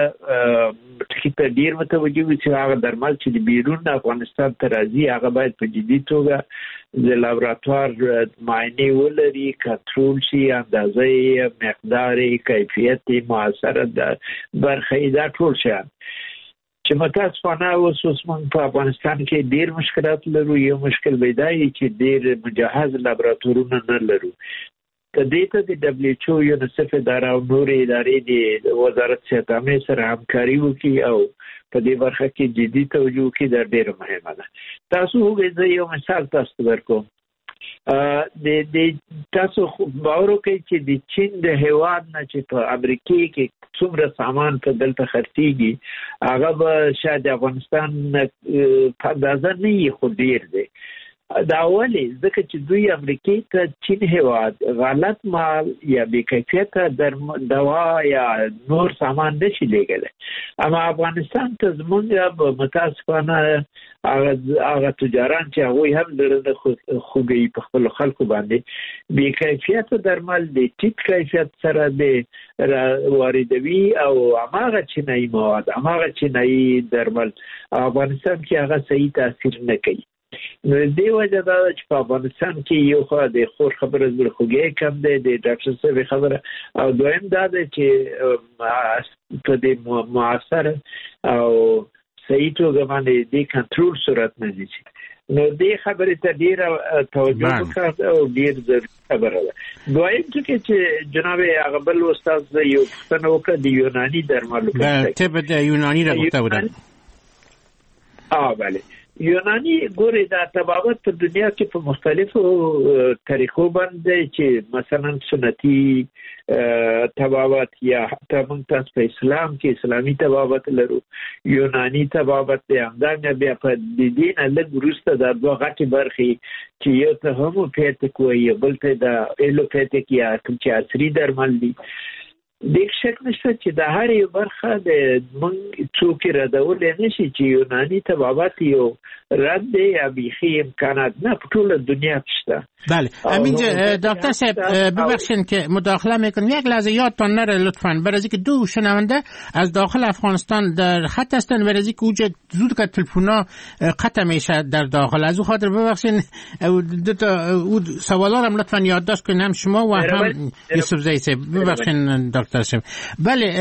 ټکي ته ډېر متوجه وي چې هغه درمل چې د بیرون افغانستان ته راځي هغه باید په جدي توګه د لابراتوار معاینې ولري، کنټرول شي، اندازه یې، مقدار یې، کیفیت یې، مؤثره برخه یې، دا ټول شیان چې متاسفانه اوس اوس موږ په افغانستان کې ډېر مشکلات لرو. یو مشکل پیدا یې چې ډېر مجهز لابراتورونه نه لرو. که دې ته د دبليو ایچ او، یونیسف اداره او نورې ادارې د وزارت صحت عامې سره همکاري وکړي او په دې برخه کې جدي توجه وکړي، دا ډېره مهمه ده. تاسو وګورئ، زه یو مثال تاسو ته درکوم. د تاسو باور وکړئ چې د چین د هېواد نه چې په امریکې کې څومره سامان په دلته خرڅېږي هغه به شاید د افغانستان په اندازه نه وي، خو ډېر دی. دا ولې؟ ځکه چې دوی امریکې ته چین هېواد غلط مال یا بې کیفیته دوا یا نور سامان نشي لېږلی، اما افغانستان ته زمونږ به متاسفانه هغه تجاران چې هغوی هم زړه نه خوږوي په خپلو خلکو باندې بې کیفیته درمل د ټیټ کیفیت سره د واردوي او هماغه چینایي مواد، هماغه چینایي درمل افغانستان کې هغه صحیح تاثیر نه کوي. نو دې وجه دا چې په افغانستان کې یو خو د خور خبره زړه خوږی کم دی، د ډاکټر صاحب خبره، او دویم دا دی چې په دې معاصر او صحیح توګه باندې د کنټرول صورت نه دي. نو دې خبرې ته ډېره توجه وکړه او ډېر ضروري خبره ده. دویم ټکی چې جناب هغه بل استاد یو پوښتنه وکړه د یوناني درملو په اړه. طب د یوناني را گفته بودن. آه بله. یونانی ګوري دا طبابت په دنیا کې په مختلفو طریقو باندې چې مثلا سنتي طبابت یا حتی موږ تاسو په اسلام کې اسلامي طبابت لرو، یونانی طبابت دی، همدارنګه بیا په د دې نه لږ وروسته دا دوه غټې برخې چې یو ته هوموپیتیک وایي، بل ته د ایلوپیتیک یا کوم چې عصري درمل دي. دیگه شک نشته چې د هر یو برخه د مونږ څوک ردول نشي چې یوناني طبابت یو رد یا بیخی امکانات نه په ټول دنیا شته. بله همینجا دکتر صاحب ببخشید که مداخله میکنم، یک لحظه یادتان نره لطفاً، برای اینکه دو شنونده از داخل افغانستان در خط هستن، برای اینکه اوج زود که تلفونا قطع میشه در داخل، از او خاطر ببخشید دو تا سوالا رو لطفاً یادداشت کنین، هم شما و هم یوسف زئی صاحب. ببخشید دکتر صاحب. بله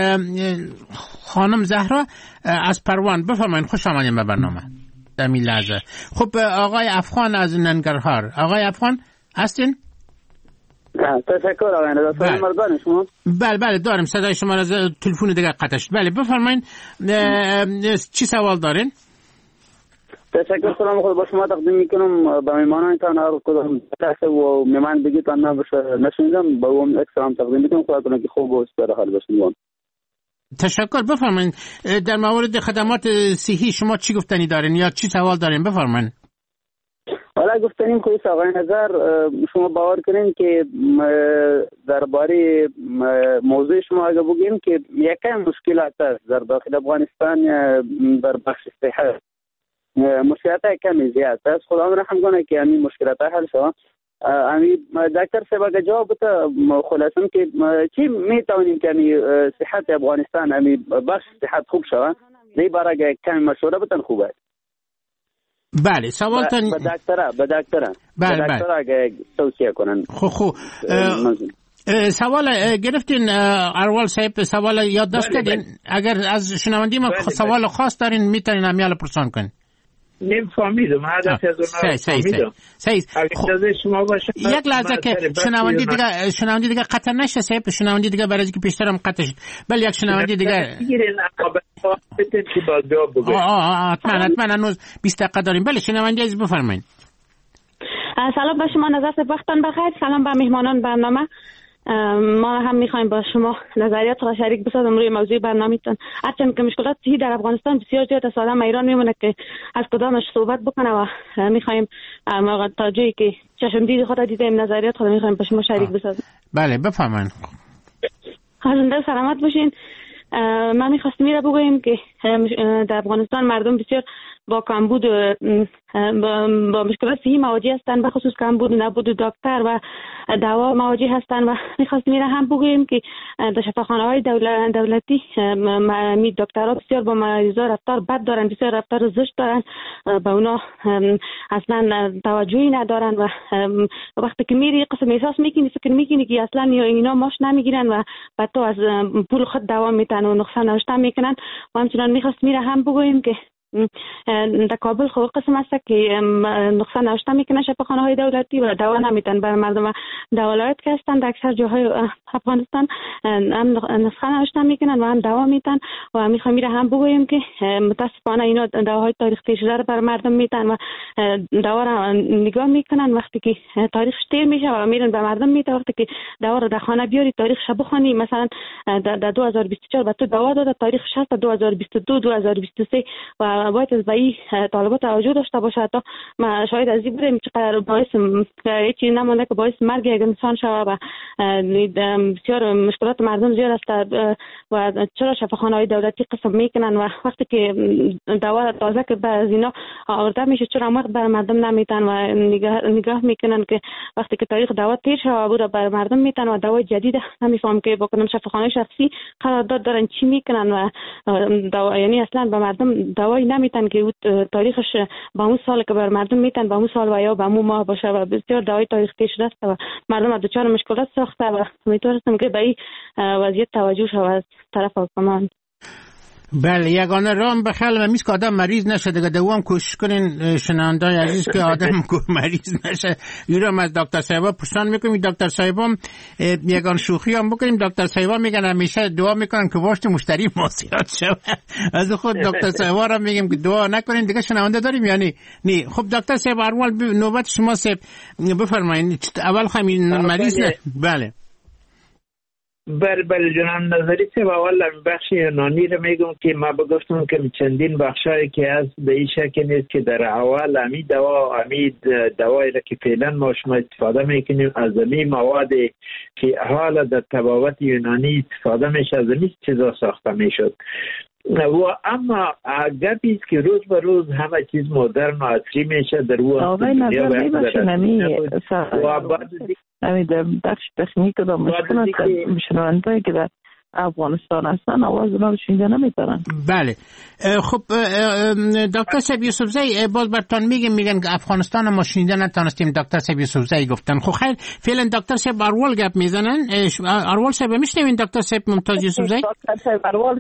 خانم زهرا از پروان، بفرمایید، خوش آمدید به برنامه در این لحظه. خب آقای افغان از ننگرهار، آقای افغان هستین؟ تشکر آقای ندا. صدای ما دارین شما؟ بله بله داریم صدای شما را، تلفن دیگه قطع شد. بله بفرمایید چی سوال دارین؟ تشکر، سلام خود با شما تقدیم میکنم به میمانانتان، هر کدام تحت و میمان بگیتان نشنیدم، با اون یک سلام تقدیم میکنم، خدا کنه که خوب و در حال باشین. تشکر. بفرمایید در مورد خدمات صحی شما چی گفتنی دارین یا چی سوال دارین؟ بفرمایید. حالا گفتنیم که آقای نظر شما باور کنین که درباره موضوع شما اگه بگیم که یکم مشکلات است در داخل افغانستان در بخش صحت، مشکلات کمی زیاد است. خدا رحم کنه که همین مشکلات حل شود. امی دکتر صاحب اگه جواب بده خلاصم که چی میتونیم که صحت افغانستان امی بخش صحت خوب شود، دی برای کمی مشوره بدن خوبه. بله سوالتان به دکتره به دکتره بله به دکتره اگه توصیه کنن. خو خو سوال گرفتین اروال صاحب، سوال یادداشت کردین؟ اگر از شنوندی ما سوال خاص دارین میتونین همیال پرسان کنین. نیم فهمیدم، هدف از اون فهمیدم. صحیح. یک لحظه که شنوندی دیگه شنوندی دیگه قطع نشه صاحب، شنوندی دیگه برای اینکه پیشترم قطع شد. بله یک شنوندی دیگه آه حتما حتما هنوز بیست دقیقه داریم. بله شنوندی عزیز بفرمایید. سلام به شما نظر وقتان بخیر، سلام به مهمانان برنامه. ما هم میخوایم با شما نظریات را شریک بسازیم روی موضوع برنامه‌تون. هرچند که مشکلات صحی در افغانستان بسیار زیاد است، آدم ایران میمونه که از کدامش صحبت بکنه و میخوایم تا جایی که چشم دید خود دیدیم نظریات خود میخوایم با شما شریک بسازیم. بله بفرمایید. خواهشاً سلامت باشین. من میخواستم میره بگویم که در افغانستان مردم بسیار با کمبود با مشکلات صحی مواجه هستند، به خصوص کمبود نبود دکتر و دوا مواجه هستند و میخواستم میره هم بگویم که در شفاخانه‌های دولتی می دکترها بسیار با مریضا رفتار بد دارن، بسیار رفتار زشت دارن، با اونا اصلا توجهی ندارن و وقتی که میری قسم احساس میکنی فکر میکنی که اصلا اینا ماش نمیگیرن و بعد تو از پول خود دوا میتن و نقصان نوشته میکنن. و همچنان میخواست میره هم بگویم که در کابل خود قسم است که نقصان نوشته میکنن شفاخانه های دولتی و دوا نمیتن برای مردم دولت که هستن در اکثر جاهای افغانستان هم نسخه نوشته میکنن و هم دوا میتن و میخوایم میره هم بگویم که متاسفانه اینا دواهای تاریخ تیر شده رو برای مردم میتن و دوا رو نگاه میکنن، وقتی که تاریخش تیر میشه و میرن به مردم میتن، وقتی که دوا رو در خانه بیاری تاریخش بخونی مثلا در دو هزار و بیست و چهار به تو دوا داده، تاریخش هست دو هزار و بیست و دو دو هزار و بیست و سه و باید از بایی طالبات توجه داشته باشه. تا ما شاید از این بودیم چقدر باعث هیچی نمانده که باعث مرگ یک انسان شود و بسیار مشکلات مردم زیاد است و چرا شفاخانه های دولتی قسم میکنن و وقتی که دوا تازه که از اینا آورده میشه چرا وقت بر مردم نمیتن و نگاه, نگاه میکنن که وقتی که تاریخ دوا تیر شود بوده بر مردم میتن و دوا جدید نمیفهم که بکنن شفاخانه شخصی قرارداد دارن چی میکنن و دوا یعنی اصلا به مردم دوایی نمیتن که تاریخش با اون سال که بر مردم میتن با اون سال و یا با اون ماه باشه و بسیار دوای تاریخ تیر شده است و مردم از دچار مشکلات ساخته و امیدوارم که به این وضعیت توجه شود از طرف حکومت. بله یگانه رام بخل و میست که آدم مریض نشه دیگه دوام کوشش کنین شنوندای عزیز که آدم مریض نشه. ایرام از دکتر صاحبا پرسان میکنیم، دکتر صاحبا یگان شوخی هم بکنیم، دکتر صاحبا میگن همیشه دعا میکنن که واشت مشتری ما زیاد شود. از خود دکتر صاحبا را میگیم که دعا نکنین دیگه. شنونده داریم یعنی نی؟ خب دکتر صاحب اروال نوبت شما صاحب بفرمایید. اول همین مریض نه. بله بر بر جناب نظری سه اول بخش یونانی رو میگم که ما بگفتم که چندین بخشایی که از به این شکل نیست که در اول امی دوا امی دوایی را که فعلا ما شما استفاده میکنیم از امی موادی که حالا در طبابت یونانی استفاده میشه از امی چیزا ساخته میشد و اما گپی است که روز به روز همه چیز مدرن و عصری میشه در او آقای نظر میباشین امی امی در بخش تکنیک و مشکلات شنوندهایی که در افغانستان هستن آواز اونا رو شنیده نمیتونن. بله خب دکتر صاحب یوسفزئی باز برتان میگم میگن که افغانستان ما شنیده نتونستیم. دکتر صاحب یوسفزئی گفتن خب خیر فعلا دکتر صاحب اروال گپ میزنن. اروال صاحب میشنوین دکتر صاحب ممتاز یوسفزئی؟ دکتر صاحب اروال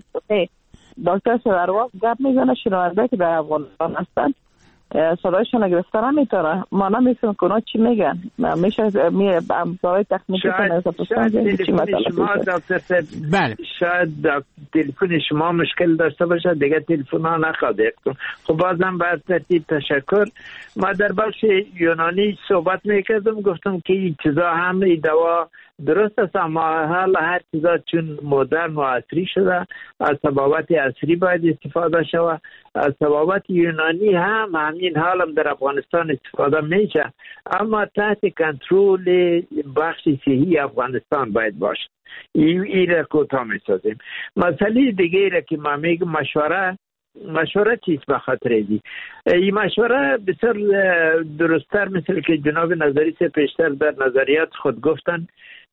دکتر صاحب اروال گپ میزنه شنونده که در افغانستان هستن صدایشون گرفته نمیتاره. ما نمیفهمیم که اونا چی میگن. میشه می برای تکنیکی کنه چی مثلا بله شاید تلفن شما مشکل داشته باشه دیگه تلفن ها نخواد. خب بازم بر ترتیب تشکر. ما در بخش یونانی صحبت میکردم گفتم که این چیزا هم این دوا درست است اما حال هر چیزا چون مدرن و عصری شده از طبابت عصری باید استفاده شود. از طبابت یونانی هم همین حال هم در افغانستان استفاده میشه اما تحت کنترل بخش صحی افغانستان باید باشه. این ایره کوتاه میسازیم. مسئله دیگه را که ما میگم مشوره مشوره چیست به خاطر دی این مشوره بسیار درستتر مثل که جناب نظری سے پیشتر در نظریات خود گفتن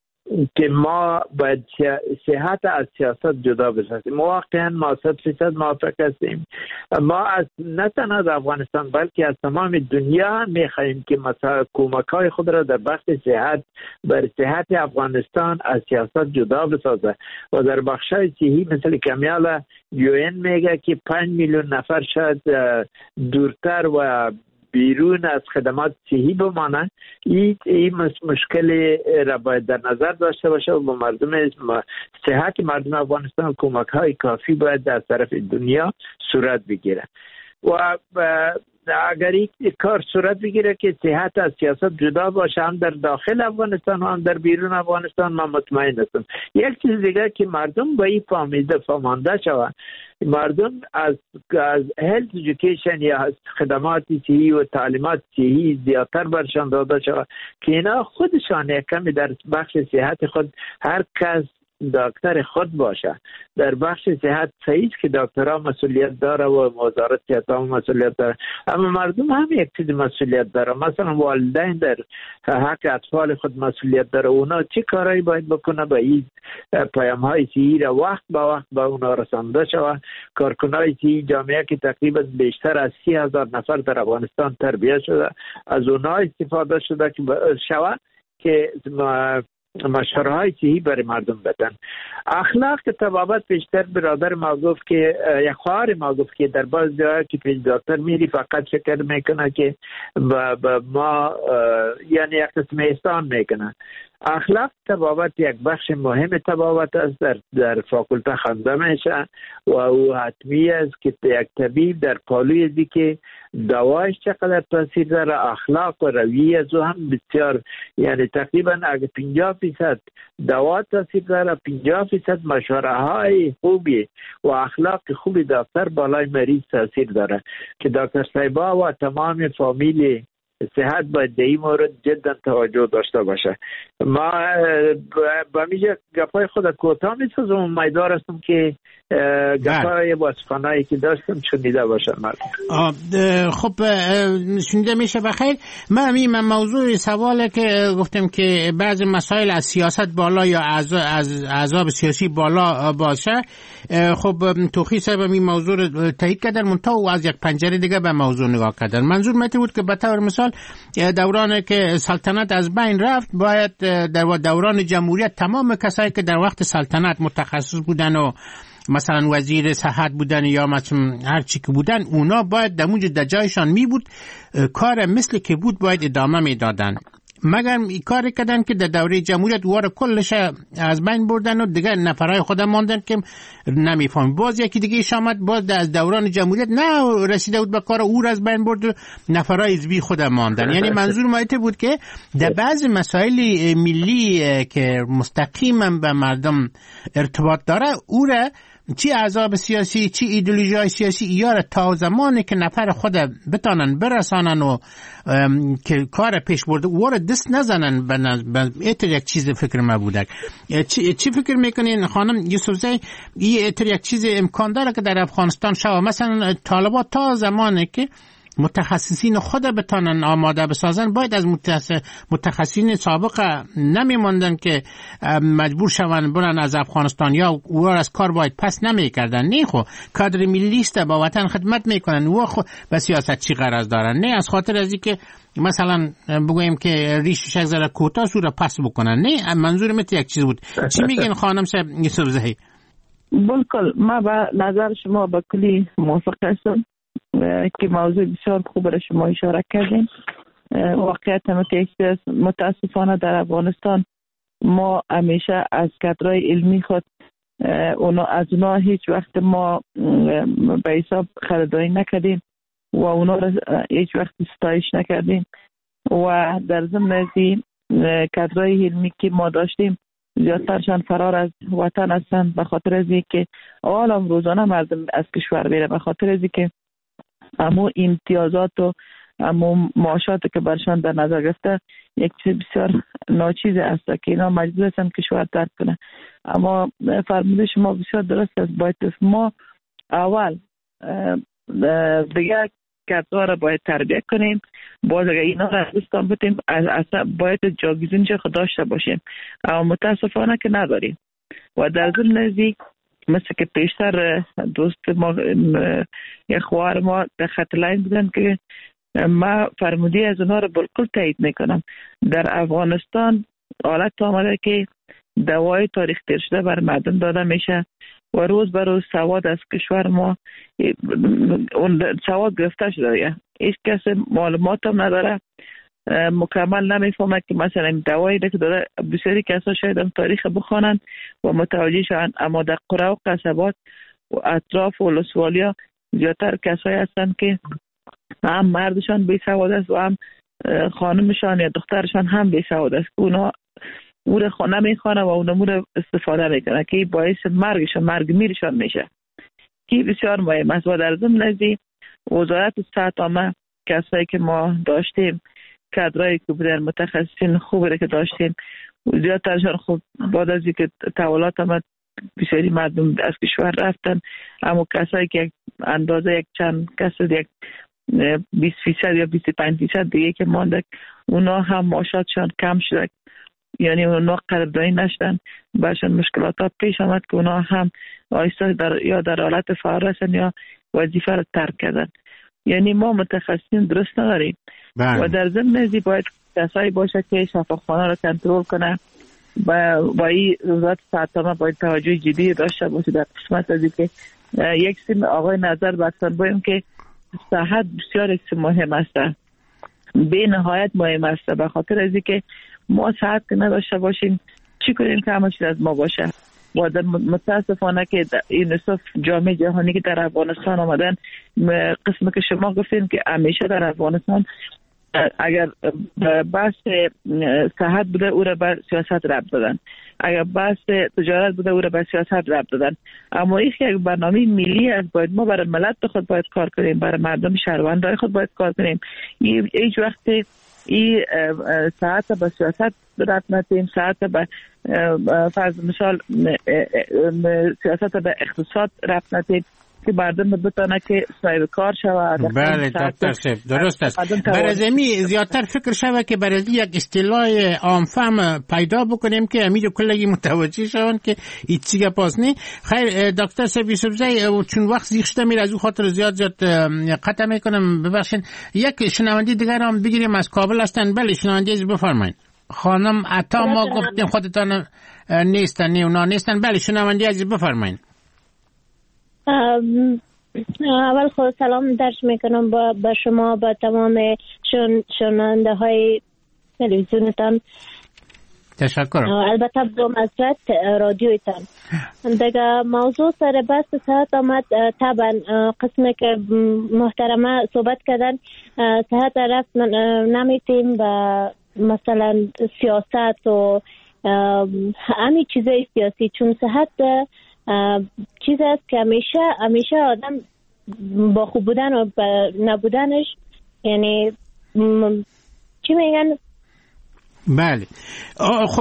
که ما باید صحت از سیاست جدا بسازیم. واقعا ما صد فیصد موافق هستیم. ما از نه تنها از افغانستان بلکه از تمام دنیا میخواهیم که مثلا کمک‌های خود را در بخش صحت بر صحت افغانستان از سیاست جدا بسازه و در بخش‌های صحی مثل کمیال یو این میگه که پنج میلیون نفر شاید دورتر و بیرون از خدمات صحی بمانند. این این مشکل را باید در نظر داشته باشه و با مردم صحت مردم افغانستان کمک های کافی باید از طرف دنیا صورت بگیره و اگر این کار صورت بگیره که صحت از سیاست جدا باشه هم در داخل افغانستان و هم در بیرون افغانستان من مطمئن هستم. یک چیز دیگه که مردم با این فهمیده فهمانده شود مردم از از هلت ایژوکیشن یا از خدمات صحی و تعلیمات صحی زیادتر برشان داده شود که اینا خودشان یک کمی در بخش صحت خود هر کس دکتر خود باشه. در بخش صحت صحیح که دکترها مسئولیت داره و وزارت صحت هم مسئولیت داره اما مردم هم یک چیز مسئولیت داره. مثلا والدین در حق اطفال خود مسئولیت داره. اونا چه کارایی باید بکنه با این پیام های صحی را وقت با وقت با اونا رسانده شود. کارکنای صحی جامعه که تقریبا بیشتر از سی هزار نفر در افغانستان تربیت شده از اونا استفاده شده که شود که مشوره های صحی برای مردم بدن. اخلاق طبابت پیشتر برادر ما گفت که یک خواهر ما گفت که در بعض جاها که پیش دکتر میری فقط فکر میکنه که با, با ما یعنی یک قسم احسان میکنه. اخلاق طبابت یک بخش مهم طبابت است. در در فاکولته خوانده میشه و او حتمی است که یک طبیب در پالوی دی که دوایش چقدر تاثیر داره اخلاق و رویه از او هم بسیار یعنی تقریبا اگه پنجاه فیصد دوا تاثیر داره پنجاه فیصد مشوره های خوبی و اخلاق خوبی دکتر بالای مریض تاثیر داره که دکتر صاحبا و تمام فامیلی صحت باید در این مورد جدا توجه داشته باشه. ما با میجا گپای خود کوتاه میسازم و امیدوار هستم که گپای واسفانایی که داشتم شنیده باشن مردم. خب شنیده میشه بخیر. من همین موضوع سواله که گفتم که بعضی مسائل از سیاست بالا یا از از عذاب سیاسی بالا باشه. خب توخی صاحب این موضوع رو تایید کردن منتها و از یک پنجره دیگه به موضوع نگاه کردن. منظور متی بود که به طور مثال دوران که سلطنت از بین رفت باید در دوران جمهوریت تمام کسایی که در وقت سلطنت متخصص بودن و مثلا وزیر صحت بودن یا مثلا هر چی که بودن اونا باید در اونجا در جایشان می بود کار مثل که بود باید ادامه می دادن. مگر این کاری کردن که در دوره جمهوریت وار کلش از بین بردن و دیگه نفرای خودم ماندن که نمیفهم. باز یکی دیگه ایش آمد باز از دوران جمهوریت نه رسیده بود به کار او را از بین برد و نفرای حزبی خودم ماندن. یعنی منظور ما ایت بود که در بعض مسائل ملی که مستقیما به مردم ارتباط داره او را چی احزاب سیاسی چی ایدئولوژی سیاسی یا تا زمانی که نفر خود بتانن برسانن و که کار پیش برده او را دست نزنن به ایتر یک چیز فکر ما بودک. چی, چی فکر میکنین خانم یوسفزی این ایتر یک چیز امکان داره که در افغانستان شود مثلا طالبان تا زمانی که متخصصین خود بتانن آماده بسازن باید از متخصصین سابق نمیماندن که مجبور شون برن از افغانستان یا او از کار باید پس نمیکردن. نه خو کادر ملی است با وطن خدمت میکنن و خو به سیاست چی غرض دارن. نه از خاطر از اینکه مثلا بگویم که ریشش یک ذره کوتاه سوره پس بکنن. نه منظور مت یک چیز بود. چی میگین خانم صاحب یوسفزی؟ بالکل ما با نظر شما با کلی موافق هستم که موضوع بسیار خوب را شما اشاره کردین. واقعیت هم که متاسفانه در افغانستان ما همیشه از کادرهای علمی خود اونا از اونا هیچ وقت ما به حساب خریداری نکردیم و اونا را هیچ وقت ستایش نکردیم و در ضمن از کادرهای علمی که ما داشتیم زیادترشان فرار از وطن هستند به خاطر از اینکه حالا روزانه مردم از کشور بیره به خاطر از اینکه اما امتیازات و اما معاشات که برشان در نظر گرفته یک چیز بسیار ناچیز است که اینا مجبور هستند کشور ترک کنه. اما فرموده شما بسیار درست است. باید ما اول دیگه کادرها را باید تربیت کنیم. باز اگر اینا را دوستان بتیم اصلا باید جاگزینش خود داشته باشیم اما متاسفانه که نداریم. و در ضمن نزدیک مثل که پیشتر دوست ما یک خوار ما در خط لاین بودن که ما فرمودی از اونها رو بالکل تایید میکنم. در افغانستان حالت آمده که دوای تاریخ تیر شده بر مردم داده میشه و روز بر روز سواد از کشور ما اون سواد گرفته شده. هیچ کس معلومات هم نداره مکمل نمیفهمه که مثلا این دوایی که داره. بسیاری کسا شاید هم تاریخ بخوانند و متوجه شوند اما در قرى و قصبات و اطراف و ولسوالیا زیادتر کسایی هستند که هم مردشان بی سواد است و هم خانمشان یا دخترشان هم بی سواد است. اونا او را نمیخوانه و اونا را استفاده میکنه که باعث مرگشان مرگ میرشان میشه که بسیار مهم است. و در ضمن نزدی وزارت صحت عامه کسایی که ما داشتیم کادرایی که بودن متخصصین خوبی که داشتیم زیادترشان خوب بعد از اینکه تحولات آمد بسیاری مردم از کشور رفتن اما کسایی که اندازه یک چند کس یک بیست فیصد یا بیست و پنج فیصد دیگه که مانده اونا هم معاشاتشان کم شده یعنی اونا قدردانی نشدن برشان مشکلات ها پیش آمد که اونا هم آیسته در یا در حالت فقر هستن یا وظیفه را ترک کردن. یعنی ما متخصصین درست نداریم و در ضمن ازی باید کسایی باشه که شفاخانه را کنترل کنه و با این وزارت صحت عامه باید توجه جدی داشته باشه در قسمت از که یک سیم آقای نظر بستن بایم که صحت بسیار یک سیم مهم است به نهایت مهم است به خاطر از که ما صحت که نداشته باشیم چی کنیم که همه چیز از ما باشه. و در متاسفانه که یونیسف جامعه جهانی که در افغانستان آمدن قسم که شما گفتین که همیشه در افغانستان اگر بحث صحت بوده او را به سیاست ربط دادن اگر بحث تجارت بوده او را به سیاست ربط دادن اما این یک برنامه ملی است. باید ما برای ملت خود باید کار کنیم برای مردم شهروندای خود باید کار کنیم. هیچ وقت این صحت به سیاست ربط ندیم ساعت به فرض مثال سیاست به اقتصاد ربط ندیم که مردم بتونه که صاحب کار شود. بله دکتر صاحب درست است. برای زیادتر فکر شود که برای یک اصطلاح عامفهم پیدا بکنیم که امیدو کلگی متوجه شون که این چیگه پاس نی. خیر دکتر صاحب یوسفزی چون وقت زیخ شده میره از او خاطر زیاد زیاد قطع میکنم ببخشید. یک شنونده دیگر هم بگیریم از کابل هستن. بله شنونده از بفرمایید. خانم عطا ما گفتیم خودتان نیستن نه اونا نیستن. بله شنونده از بفرمایید. اول خود سلام درش میکنم با, با شما با تمام شن، شنونده های تلویزیونتان. تشکر. البته با مسرت رادیویتان. دیگه موضوع سر بحث صحت آمد. طبعا قسمی که محترمه صحبت کردن صحت رفت نمیتیم و مثلا سیاست و همین چیزای سیاسی، چون صحت چیز است که همیشه همیشه آدم با خوب بودن و نبودنش، یعنی چی میگن؟ بله. خب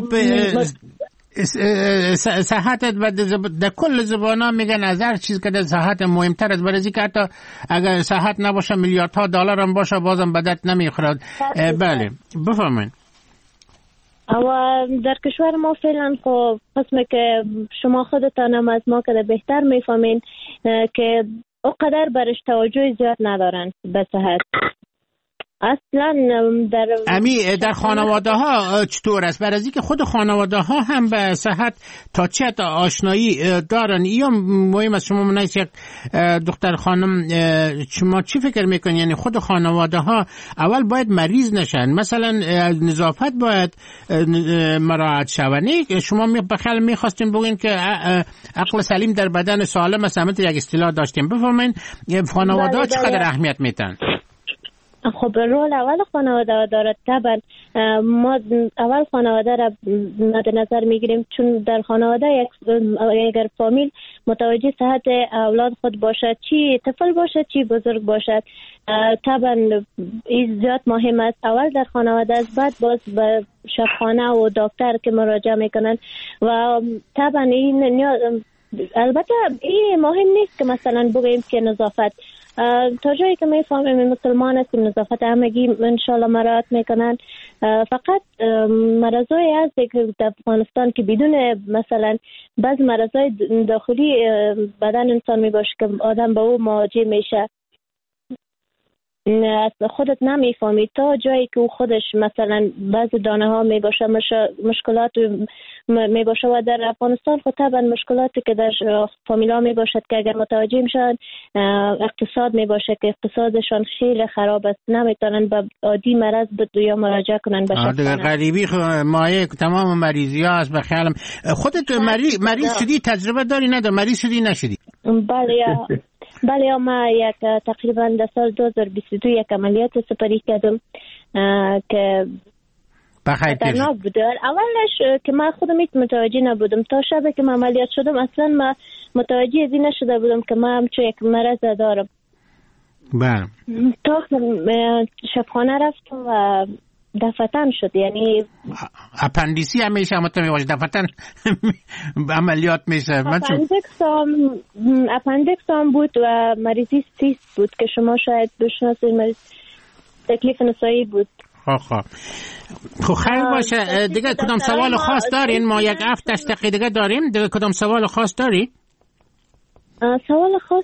صحت در کل زبان ها میگن از هر چیز که در صحت مهمتر است، برای که حتی اگر صحت نباشه میلیاردها دلار هم باشه بازم بدت نمیخورد. بله بفرمایید. و در کشور ما فعلا خب قسمه که شما خودتان هم از ما که بهتر میفهمین که اونقدر برش توجه زیاد ندارن به صحت. اصلا در امی در خانواده ها چطور است؟ برای اینکه خود خانواده ها هم به صحت تا چه تا آشنایی دارن. یا مهم است شما منیس یک دختر خانم، شما چی فکر میکنین؟ یعنی خود خانواده ها اول باید مریض نشن، مثلا نظافت باید مراعات شونی. شما بخیال میخواستین بگین که عقل سلیم در بدن سالم است، همه یک اصطلاح داشتیم. بفرمایین خانواده ها چقدر اهمیت میتن؟ خب رول اول خانواده دارد. طبعا ما اول خانواده را مد نظر میگیریم، چون در خانواده اگر فامیل متوجه صحت اولاد خود باشد، چی طفل باشد چی بزرگ باشد، طبعا این زیاد مهم است. اول در خانواده است، بعد باز به شفاخانه و دکتر که مراجعه میکنن. و طبعا این البته این مهم نیست که مثلا بگیم که نظافت، تا جایی که میفهمیم مسلمان هستیم نظافت همگی انشالله مراعات میکنن. فقط مرضای هست که در افغانستان که بدون مثلا بعض مرضای داخلی بدن انسان میباشه که آدم به او مواجه میشه، خودت نمیفهمی تا جایی که او خودش مثلا بعض دانه ها میباشه مشکلات میباشه. و در افغانستان خود طبعا مشکلاتی که در فامیلا میباشد که اگر متوجه میشن اقتصاد میباشه که اقتصادشان خیلی خراب است، نمیتونن به عادی مرض به یا مراجعه کنن به شفاخانه. غریبی مایه تمام مریضی ها است. بخیالم خودت مریض مریض شدی، تجربه داری نداری؟ مریض شدی نشدی؟ بله بله ما یک تقریبا در سال دو هزار و بیست و دو یک عملیات سپری کردم که خطرناک بود. اولش که من خودم هیچ متوجه نبودم، تا شب که من عملیات شدم اصلا ما متوجه از این نشده بودم که من همچون یک مرض دارم. بله. تا شفاخانه رفتم و دفتن شد، یعنی اپندیسی همیشه همتا میباشه، دفتن عملیات میشه. اپندکس هم اپندکس هم بود و مریضی سیست بود که شما شاید بشناسید، مریض تکلیف نسایی بود. خب خب خب خیلی باشه. دیگه کدام سوال خاص دارین؟ ما یک هفت دقیقه دیگه داریم. دیگه کدام سوال خاص داری؟ سوال خاص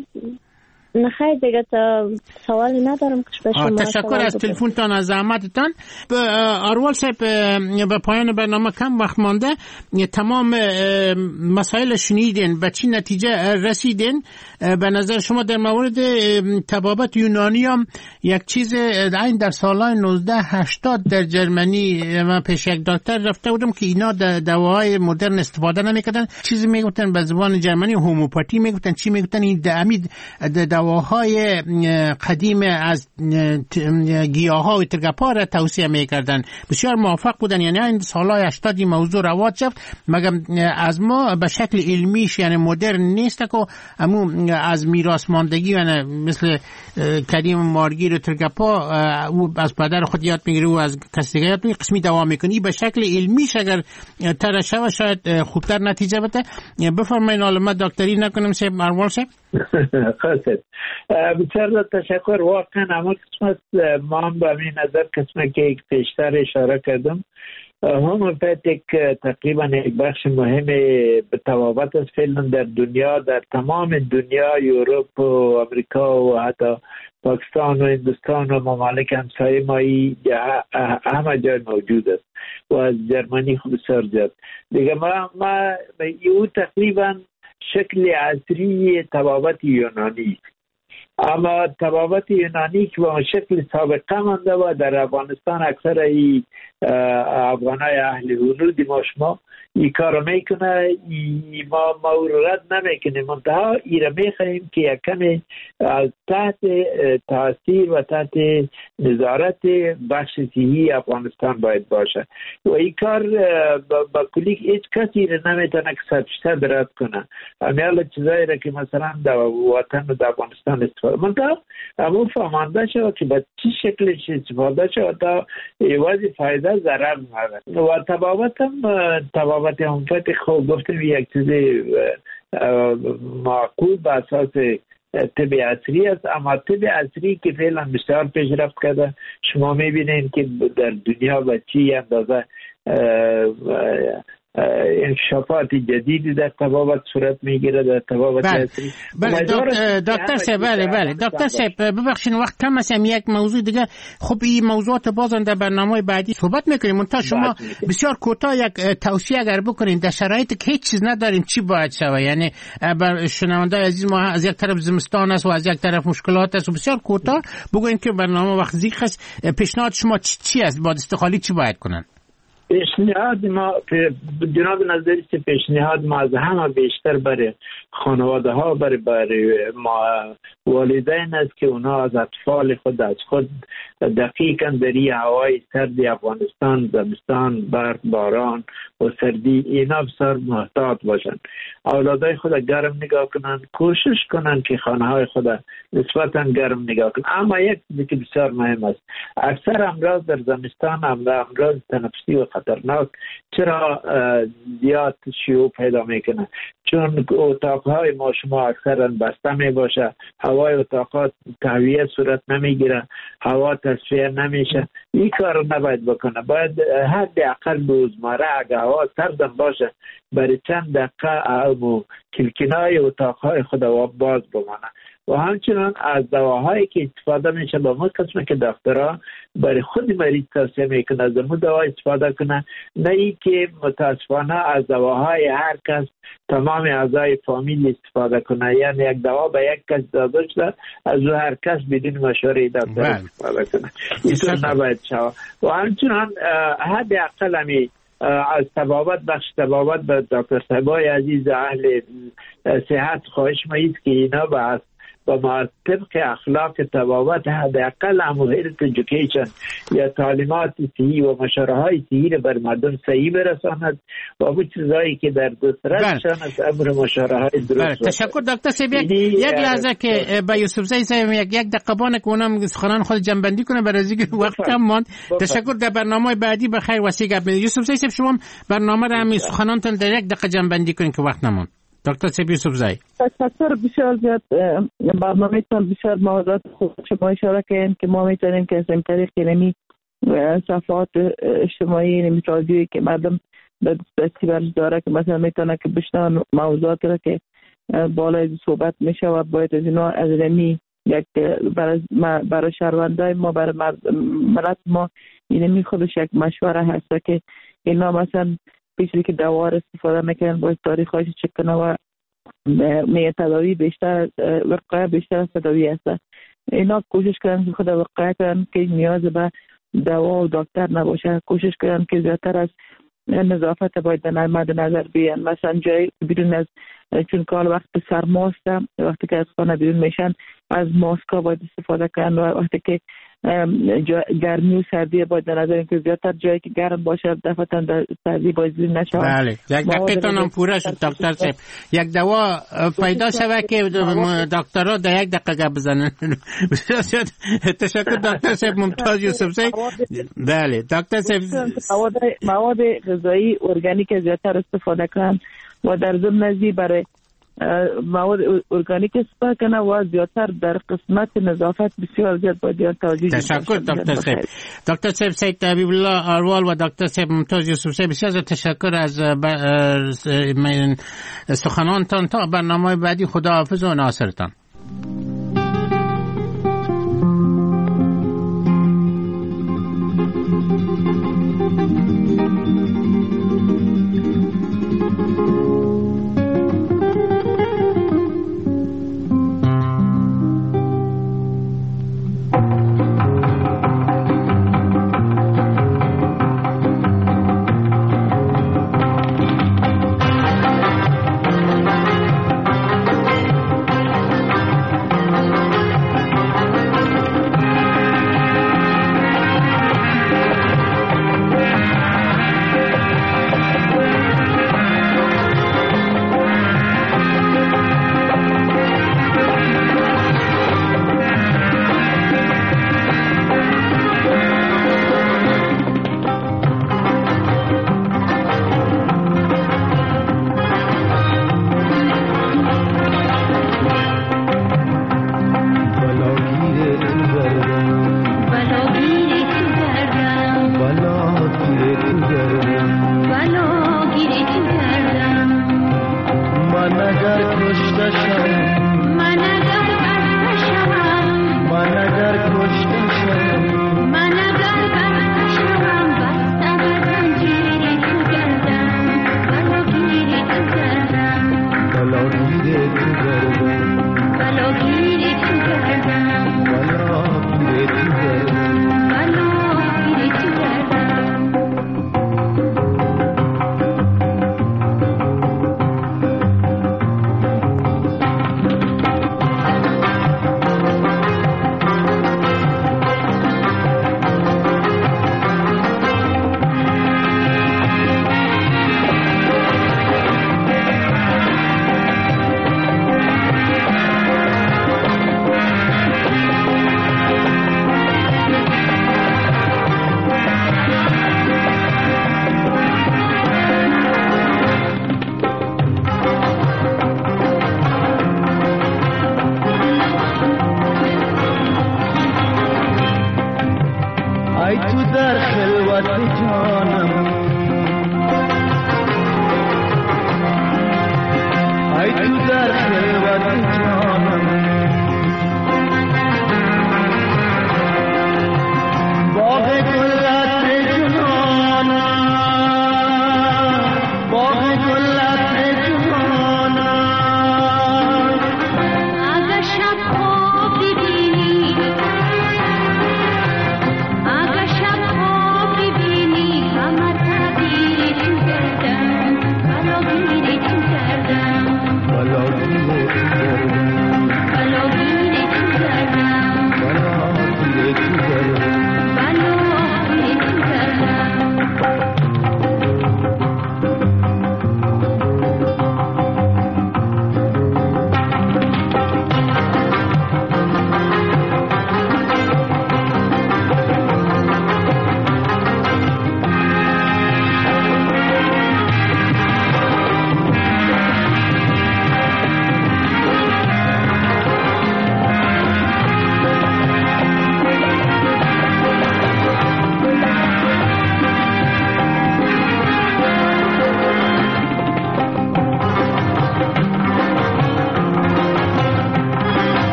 نخیر دیگه تا سوالی ندارم که به شما. تشکر از تلفنتان، از زحمتتان. اروال صاحب به پایان برنامه کم وقت مانده، تمام مسائل شنیدین، به چی نتیجه رسیدین؟ به نظر شما در مورد طبابت یونانی هم یک چیز این در سالهای نوزده هشتاد در جرمنی من پیش یک دکتر رفته بودم که اینا دواهای مدرن استفاده نمیکردن، چیزی میگفتن به زبان جرمنی هوموپاتی میگفتن، چی میگفتن این امید دواهای قدیم از گیاها و ترگپا را توصیه میکردن. بسیار موافق بودن. یعنی این سالهای هشتاد این موضوع رواج شد، مگر از ما به شکل علمیش یعنی مدرن نیست که همون از میراث ماندگی و مثل کریم مارگیر و ترگپا او از پدر خود یاد میگیره و از کسی دیگه یاد میگیره، قسمی دوا میکنی به شکل علمیش اگر ترشه و شاید خوبتر نتیجه بده. بفرمایید. حالا دکتری نکنم سه اروال صاحب. خواستید بسیار تشکر. واقعا اما قسمت ما هم به این نظر قسمت که یک پیشتر اشاره کردم، هومیوپاتیک تقریبا یک بخش مهم به طبابت است فعلا در دنیا، در تمام دنیا، یوروپ و امریکا و حتی پاکستان و هندوستان و ممالک همسایه مایی همه جای موجود است و از جرمنی خوب بسیار زیاد دیگه. ما ما او تقریبا شکل عصری طبابت یونانی اما طبابت یونانی که با شکل سابقه مانده و در افغانستان اکثر ای افغانای اهل هنود ما شما این کار میکنه، ما ما رد نمیکنیم، منتها ایره میخواهیم که یک کمی از تحت تاثیر و تحت نظارت بخش صحی افغانستان باید باشه و این کار با کلی هیچ کسی را نمیتونه که صد فیصد رد کنه. همیالا چیزایی را که مثلا در وطن و در افغانستان استفاده منتها همون فهمانده شود که به چی شکلش استفاده شود تا ایوازی فایده ضرر نداره. و تبابت هم تبابت همفت خوب گفتیم یک چیز معقول به اساس طب عصری است، اما طب عصری که فعلا بسیار پیشرفت کرده، شما میبینید که در دنیا به چی اندازه انکشافات جدیدی در طبابت صورت میگیره در طبابت عصری. بله دکتر صاحب، بله بله دکتر صاحب ببخشید وقت کم است، یک موضوع دیگه خب این موضوعات بازم در برنامه بعدی صحبت میکنیم. تا شما بسیار کوتاه یک توصیه اگر بکنین در شرایطی که هیچ چیز نداریم چی باید شود؟ یعنی بر شنونده عزیز ما از یک طرف زمستان است و از یک طرف مشکلات است و بسیار کوتاه بگوین که برنامه وقت زیق است. پیشنهاد شما چی است؟ با استقلالی چی باید کنن؟ پیشنهاد ما جناب نظری که پیشنهاد ما از همه بیشتر برای خانواده ها برای برای ما والدین است که اونا از اطفال خود از خود دقیقاً در این هوای سردی افغانستان، زمستان، برف، باران و سردی اینا بسیار محتاط باشند. اولادای خود گرم نگاه کنند، کوشش کنند که خانه های خود نسبتاً گرم نگاه کنند. اما یک چیزی که بسیار مهم است، اکثر امراض در زمستان امراض تنفسی و خطرناک چرا زیاد شیوع پیدا میکنه؟ چون اتاقهای ما شما اکثرا بسته می باشه، هوای اتاقات تهویه صورت نمیگیره، هوا تصفیه نمیشه. این کار نباید بکنه. باید حداقل روزمره اگه هوا سردم باشه برای چند دقیقه او کلکینای اتاقهای خود باز بمانه. و همچنان از دواهایی که استفاده میشه با ما قسمه که دکترها برای خود مریض توصیه میکنه از اون دوا استفاده کنه، نه ای که متاسفانه از دواهای هر کس تمام اعضای فامیل استفاده کنه. یعنی یک دوا به یک کس داده شده از او هر کس بدون مشوره دکتر استفاده کنه. اینطور نباید شود. و همچنان حداقل همی از طبابت بخش طبابت به دکتر صاحبای عزیز اهل صحت خواهش می‌کنم که اینا به و ما طبق اخلاق طبابت حداقل هم هیلت ایژوکیشن یا تعلیمات صحی و مشوره‌های صحی را بر مردم صحیح برساند و اون چیزایی که در دسترسشان از امر مشوره‌های درست. تشکر دکتر صاحب. یک لحظه که با یوسف زی صاحب یک یک دقیقه بانه که اونم سخنان خود جنبندی کنه برای اینکه وقت کم ماند. تشکر. در برنامه بعدی بخیر وصیت گپ. یوسف زی صاحب شما برنامه را همین سخنانتون در یک دقیقه جنبندی کنین که وقت نموند. دکتر صاحب یوسف زی. تشکر بسیار زیاد. برنامه تان بسیار موضوعات خوب شما اشاره کردین که ما میتونیم که از این طریق علمی صفحات اجتماعی علمی رادیویی که مردم دستی داره که مثلا میتونه که بشنون موضوعات را که بالای صحبت میشه و باید از اینا از علمی یک برای برای شهروندای ما برای ملت ما علمی خودش یک مشوره هست که اینا مثلا پیشی که دوا را استفاده میکنن باید تاریخ هایش چک کنه و می تداوی بیشتر وقایع بیشتر از تداوی هست. اینا کوشش کردن که خود وقایع کردن که نیاز به دوا و دکتر نباشه. کوشش کردن که زیادتر از نظافت باید در مد نظر بیان. مثلا جای بیرون از چون کال وقت سرماست وقتی که از خانه بیرون میشن از ماسکا باید استفاده کنن و وقتی که گرمی و سردی باید در نظر که زیادتر جایی که گرم باشه دفعتا در سردی باید زیر نشود. بله یک دقیقه هم پوره شد دکتر صاحب. یک دوا پیدا شود که دکترها در یک دقیقه گپ بزنن. تشکر دکتر صاحب ممتاز یوسف زی. بله دکتر صاحب مواد غذایی ارگانیک زیادتر استفاده کنن و در ضمن ازی برای مواد ارگانیک استفاده کنه و زیادتر در قسمت نظافت بسیار زیاد باید توجه. تشکر دکتر صاحب. دکتر صاحب سید حبیب الله اروال و دکتر صاحب ممتاز یوسف زی بسیار تشکر از سخنانتان. تا برنامه بعدی خداحافظ و ناصرتان.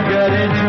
گر